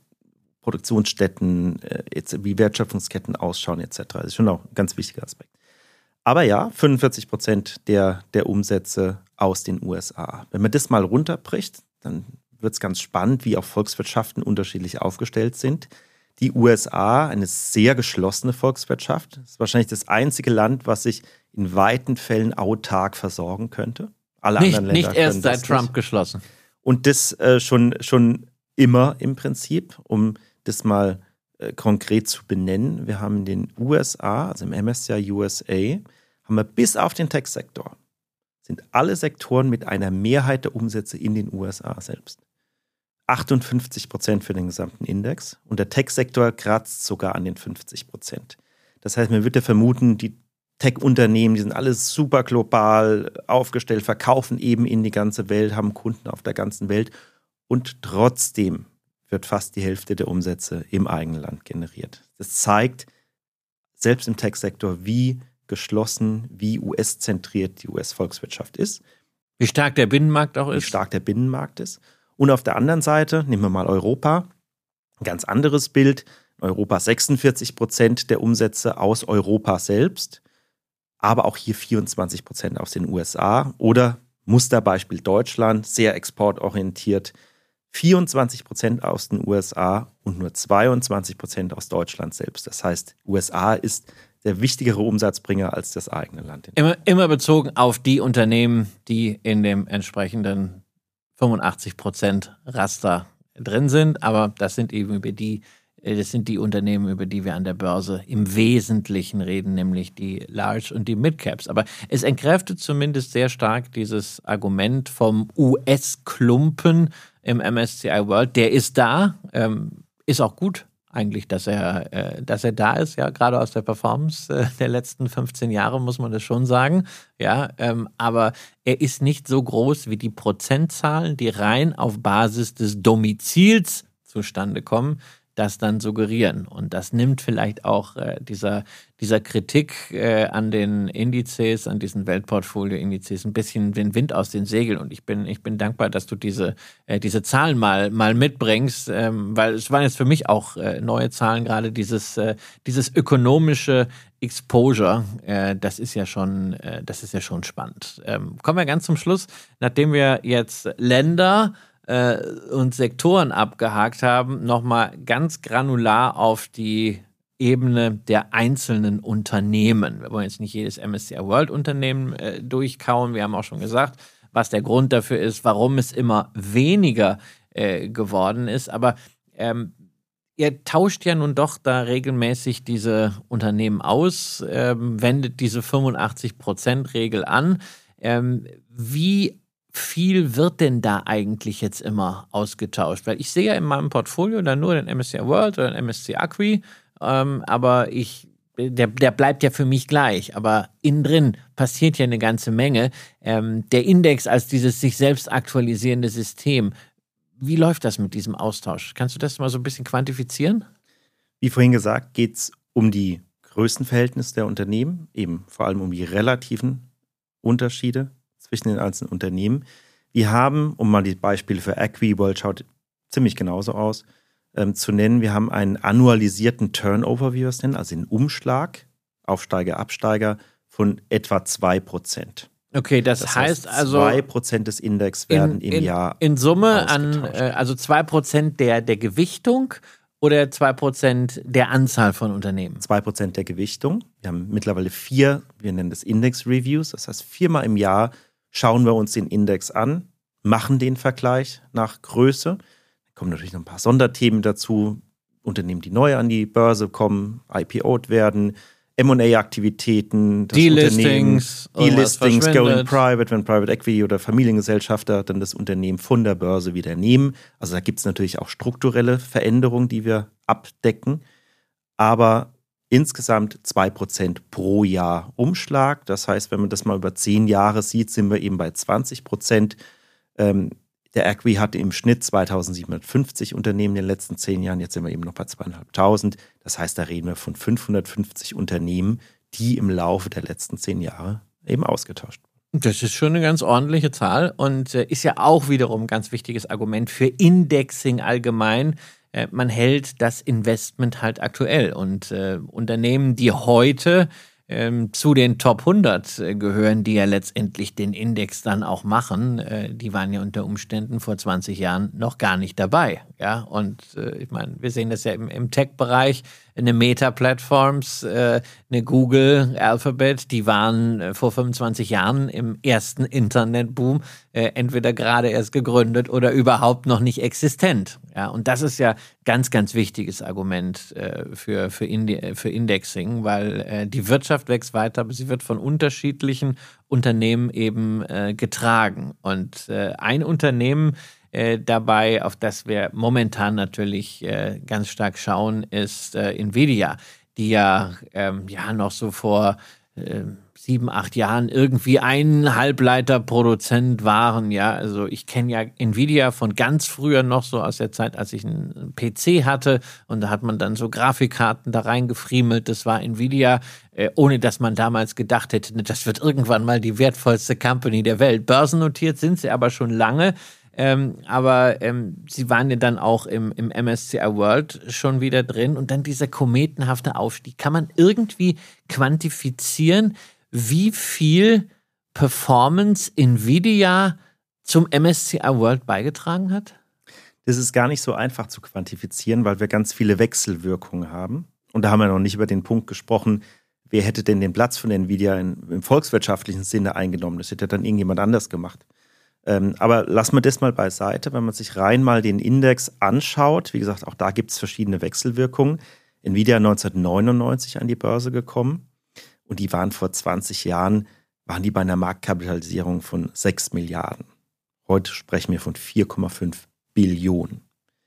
Produktionsstätten, äh, wie Wertschöpfungsketten ausschauen et cetera. Das ist schon auch ein ganz wichtiger Aspekt. Aber ja, fünfundvierzig Prozent der, der Umsätze aus den U S A. Wenn man das mal runterbricht, dann wird es ganz spannend, wie auch Volkswirtschaften unterschiedlich aufgestellt sind. Die U S A, eine sehr geschlossene Volkswirtschaft, ist wahrscheinlich das einzige Land, was sich in weiten Fällen autark versorgen könnte. Alle nicht, anderen Länder nicht erst können das seit Trump nicht. geschlossen. Und das äh, schon, schon immer im Prinzip, um das mal äh, konkret zu benennen. Wir haben in den U S A, also im M S C I U S A, haben wir bis auf den Tech-Sektor, sind alle Sektoren mit einer Mehrheit der Umsätze in den U S A selbst. achtundfünfzig Prozent für den gesamten Index und der Tech-Sektor kratzt sogar an den fünfzig Prozent. Das heißt, man würde vermuten, die Tech-Unternehmen, die sind alle super global aufgestellt, verkaufen eben in die ganze Welt, haben Kunden auf der ganzen Welt und trotzdem wird fast die Hälfte der Umsätze im eigenen Land generiert. Das zeigt, selbst im Tech-Sektor, wie geschlossen, wie U S-zentriert die U S-Volkswirtschaft ist. Wie stark der Binnenmarkt auch ist. Wie stark der Binnenmarkt ist. Und auf der anderen Seite, nehmen wir mal Europa, ein ganz anderes Bild. In Europa sechsundvierzig Prozent der Umsätze aus Europa selbst, aber auch hier vierundzwanzig Prozent aus den U S A. Oder Musterbeispiel Deutschland, sehr exportorientiert, vierundzwanzig Prozent aus den U S A und nur zweiundzwanzig Prozent aus Deutschland selbst. Das heißt, U S A ist der wichtigere Umsatzbringer als das eigene Land. Immer, immer bezogen auf die Unternehmen, die in dem entsprechenden fünfundachtzig Prozent Raster drin sind. Aber das sind eben über die, das sind die Unternehmen, über die wir an der Börse im Wesentlichen reden, nämlich die Large- und die Mid-Caps. Aber es entkräftet zumindest sehr stark dieses Argument vom U S-Klumpen im M S C I World. Der ist da, ähm, ist auch gut eigentlich, dass er, äh, dass er da ist, ja, gerade aus der Performance äh, der letzten fünfzehn Jahre, muss man das schon sagen, ja, ähm, aber er ist nicht so groß wie die Prozentzahlen, die rein auf Basis des Domizils zustande kommen, das dann suggerieren. Und das nimmt vielleicht auch äh, dieser, dieser Kritik äh, an den Indizes, an diesen Weltportfolio-Indizes ein bisschen den Wind aus den Segeln. Und ich bin, ich bin dankbar, dass du diese, äh, diese Zahlen mal, mal mitbringst, ähm, weil es waren jetzt für mich auch äh, neue Zahlen, gerade dieses, äh, dieses ökonomische Exposure, äh, das ist ja schon, äh, das ist ja schon spannend. Ähm, kommen wir ganz zum Schluss, nachdem wir jetzt Länder und Sektoren abgehakt haben, nochmal ganz granular auf die Ebene der einzelnen Unternehmen. Wir wollen jetzt nicht jedes M S C I World Unternehmen äh, durchkauen. Wir haben auch schon gesagt, was der Grund dafür ist, warum es immer weniger äh, geworden ist. Aber ähm, ihr tauscht ja nun doch da regelmäßig diese Unternehmen aus, ähm, wendet diese fünfundachtzig Prozent Regel an. Ähm, wie viel wird denn da eigentlich jetzt immer ausgetauscht? Weil ich sehe ja in meinem Portfolio dann nur den M S C I World oder den M S C I Equi, ähm, aber ich, der, der bleibt ja für mich gleich. Aber innen drin passiert ja eine ganze Menge. Ähm, der Index als dieses sich selbst aktualisierende System, wie läuft das mit diesem Austausch? Kannst du das mal so ein bisschen quantifizieren? Wie vorhin gesagt, geht es um die Größenverhältnisse der Unternehmen, eben vor allem um die relativen Unterschiede zwischen den einzelnen Unternehmen. Wir haben, um mal die Beispiele für AcquiWorld, schaut ziemlich genauso aus, ähm, zu nennen, wir haben einen annualisierten Turnover, wie wir es nennen, also den Umschlag, Aufsteiger, Absteiger, von etwa zwei Prozent. Okay, das, das heißt, heißt also zwei Prozent des Index werden in, im in, Jahr in Summe an, äh, also zwei Prozent der, der Gewichtung oder zwei Prozent der Anzahl von Unternehmen? zwei Prozent der Gewichtung. Wir haben mittlerweile vier, wir nennen das Index-Reviews, das heißt viermal im Jahr schauen wir uns den Index an, machen den Vergleich nach Größe. Da kommen natürlich noch ein paar Sonderthemen dazu, Unternehmen, die neu an die Börse kommen, I P O'd werden, M und A-Aktivitäten, D-Listings, D-Listings, going private, wenn Private Equity oder Familiengesellschafter dann das Unternehmen von der Börse wieder nehmen. Also da gibt es natürlich auch strukturelle Veränderungen, die wir abdecken. Aber insgesamt zwei Prozent pro Jahr Umschlag. Das heißt, wenn man das mal über zehn Jahre sieht, sind wir eben bei zwanzig Prozent. Ähm, Der Acqui hatte im Schnitt zweitausendsiebenhundertfünfzig Unternehmen in den letzten zehn Jahren. Jetzt sind wir eben noch bei zweitausendfünfhundert. Das heißt, da reden wir von fünfhundertfünfzig Unternehmen, die im Laufe der letzten zehn Jahre eben ausgetauscht wurden. Das ist schon eine ganz ordentliche Zahl und äh, ist ja auch wiederum ein ganz wichtiges Argument für Indexing allgemein. Äh, man hält das Investment halt aktuell und äh, Unternehmen, die heute Ähm, zu den Top hundert äh, gehören, die ja letztendlich den Index dann auch machen. Äh, die waren ja unter Umständen vor zwanzig Jahren noch gar nicht dabei. Ja, und äh, ich meine, wir sehen das ja im, im Tech-Bereich, eine Meta-Plattforms, äh, eine Google, Alphabet, die waren äh, vor fünfundzwanzig Jahren im ersten Internetboom äh, entweder gerade erst gegründet oder überhaupt noch nicht existent. Ja, und das ist ja ganz, ganz wichtiges Argument äh, für, für, Indi- für Indexing, weil äh, die Wirtschaft wächst weiter, aber sie wird von unterschiedlichen Unternehmen eben äh, getragen. Und äh, ein Unternehmen äh, dabei, auf das wir momentan natürlich äh, ganz stark schauen, ist äh, Nvidia, die ja, ähm, ja noch so vor äh, sieben, acht Jahren irgendwie ein Halbleiterproduzent waren. Ja, also ich kenne ja Nvidia von ganz früher noch, so aus der Zeit, als ich einen P C hatte und da hat man dann so Grafikkarten da reingefriemelt. Das war Nvidia, äh, ohne dass man damals gedacht hätte, das wird irgendwann mal die wertvollste Company der Welt. Börsennotiert sind sie aber schon lange. Ähm, aber ähm, sie waren ja dann auch im, im M S C I World schon wieder drin und dann dieser kometenhafte Aufstieg. Kann man irgendwie quantifizieren, wie viel Performance Nvidia zum M S C I World beigetragen hat? Das ist gar nicht so einfach zu quantifizieren, weil wir ganz viele Wechselwirkungen haben. Und da haben wir noch nicht über den Punkt gesprochen, wer hätte denn den Platz von Nvidia in, im volkswirtschaftlichen Sinne eingenommen? Das hätte dann irgendjemand anders gemacht. Ähm, aber lassen wir das mal beiseite, wenn man sich rein mal den Index anschaut. Wie gesagt, auch da gibt es verschiedene Wechselwirkungen. Nvidia neunzehnhundertneunundneunzig an die Börse gekommen und die waren vor zwanzig Jahren, waren die bei einer Marktkapitalisierung von sechs Milliarden. Heute sprechen wir von vier Komma fünf Billionen.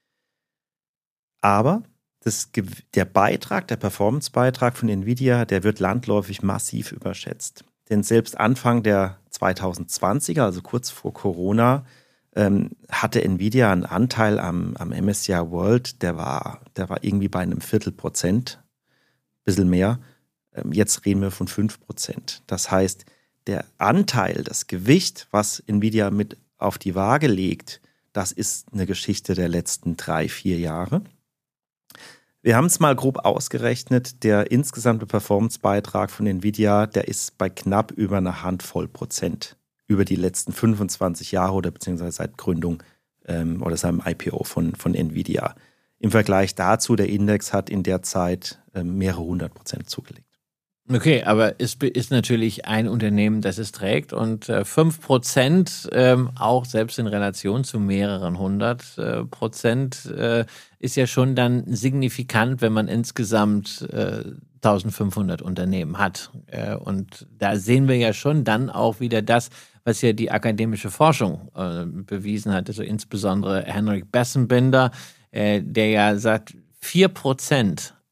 Aber das, der Beitrag, der Performance-Beitrag von Nvidia, der wird landläufig massiv überschätzt. Denn selbst Anfang der zweitausendzwanziger, also kurz vor Corona, ähm, hatte Nvidia einen Anteil am, am M S C I World, der war, der war irgendwie bei einem Viertelprozent, ein bisschen mehr. Ähm, jetzt reden wir von fünf Prozent. Das heißt, der Anteil, das Gewicht, was Nvidia mit auf die Waage legt, das ist eine Geschichte der letzten drei, vier Jahre. Wir haben es mal grob ausgerechnet, der insgesamte Performance-Beitrag von Nvidia, der ist bei knapp über einer Handvoll Prozent über die letzten fünfundzwanzig Jahre oder beziehungsweise seit Gründung ähm, oder seinem I P O von, von Nvidia. Im Vergleich dazu, der Index hat in der Zeit ähm, mehrere hundert Prozent zugelegt. Okay, aber es ist natürlich ein Unternehmen, das es trägt und äh, fünf Prozent, ähm, auch selbst in Relation zu mehreren hundert äh, Prozent, äh, ist ja schon dann signifikant, wenn man insgesamt äh, eintausendfünfhundert Unternehmen hat. Äh, und da sehen wir ja schon dann auch wieder das, was ja die akademische Forschung äh, bewiesen hat, also insbesondere Henrik Bessenbinder, äh, der ja sagt, vier Prozent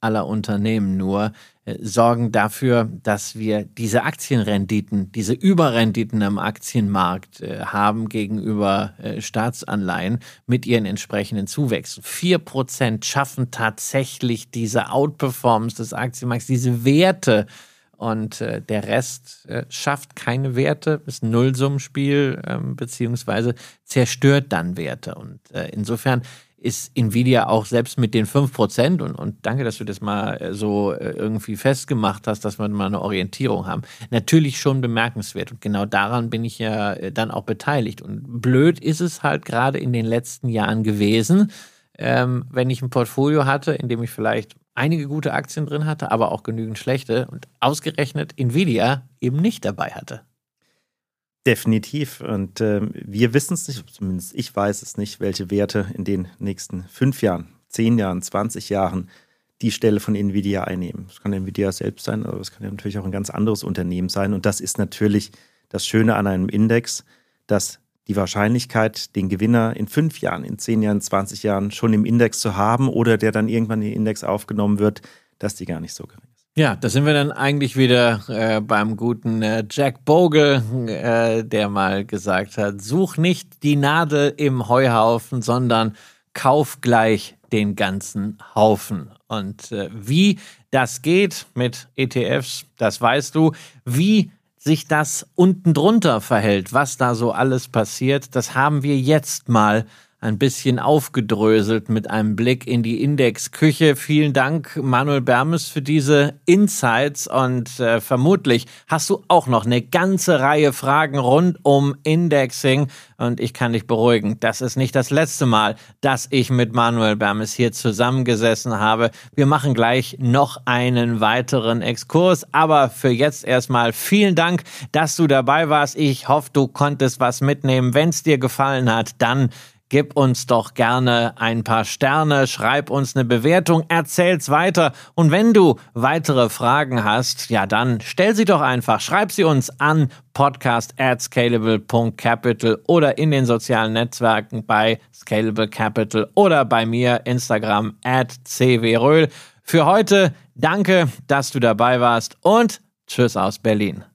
aller Unternehmen nur, äh, sorgen dafür, dass wir diese Aktienrenditen, diese Überrenditen am Aktienmarkt äh, haben gegenüber äh, Staatsanleihen mit ihren entsprechenden Zuwächsen. Vier Prozent schaffen tatsächlich diese Outperformance des Aktienmarkts, diese Werte. Und äh, der Rest äh, schafft keine Werte, ist ein Nullsummenspiel, ähm, beziehungsweise zerstört dann Werte. Und äh, insofern ist Nvidia auch selbst mit den fünf Prozent, und, und danke, dass du das mal äh, so äh, irgendwie festgemacht hast, dass wir mal eine Orientierung haben, natürlich schon bemerkenswert. Und genau daran bin ich ja äh, dann auch beteiligt. Und blöd ist es halt gerade in den letzten Jahren gewesen, ähm, wenn ich ein Portfolio hatte, in dem ich vielleicht einige gute Aktien drin hatte, aber auch genügend schlechte und ausgerechnet Nvidia eben nicht dabei hatte. Definitiv. Und äh, wir wissen es nicht, zumindest ich weiß es nicht, welche Werte in den nächsten fünf Jahren, zehn Jahren, zwanzig Jahren die Stelle von Nvidia einnehmen. Das kann Nvidia selbst sein, aber es kann ja natürlich auch ein ganz anderes Unternehmen sein. Und das ist natürlich das Schöne an einem Index, dass die Wahrscheinlichkeit, den Gewinner in fünf Jahren, in zehn Jahren, zwanzig Jahren schon im Index zu haben oder der dann irgendwann in den Index aufgenommen wird, dass die gar nicht so gering ist. Ja, da sind wir dann eigentlich wieder äh, beim guten äh, Jack Bogle, äh, der mal gesagt hat, such nicht die Nadel im Heuhaufen, sondern kauf gleich den ganzen Haufen. Und äh, wie das geht mit E T Fs, das weißt du. Wie sich das unten drunter verhält, was da so alles passiert, das haben wir jetzt mal ein bisschen aufgedröselt mit einem Blick in die Indexküche. Vielen Dank, Manuel Bermes, für diese Insights, und äh, vermutlich hast du auch noch eine ganze Reihe Fragen rund um Indexing, und ich kann dich beruhigen, das ist nicht das letzte Mal, dass ich mit Manuel Bermes hier zusammengesessen habe. Wir machen gleich noch einen weiteren Exkurs, aber für jetzt erstmal vielen Dank, dass du dabei warst. Ich hoffe, du konntest was mitnehmen. Wenn es dir gefallen hat, dann gib uns doch gerne ein paar Sterne, schreib uns eine Bewertung, erzähl's weiter. Und wenn du weitere Fragen hast, ja dann stell sie doch einfach. Schreib sie uns an podcast at scalable punkt capital oder in den sozialen Netzwerken bei Scalable Capital oder bei mir Instagram at c w röhl. Für heute danke, dass du dabei warst, und tschüss aus Berlin.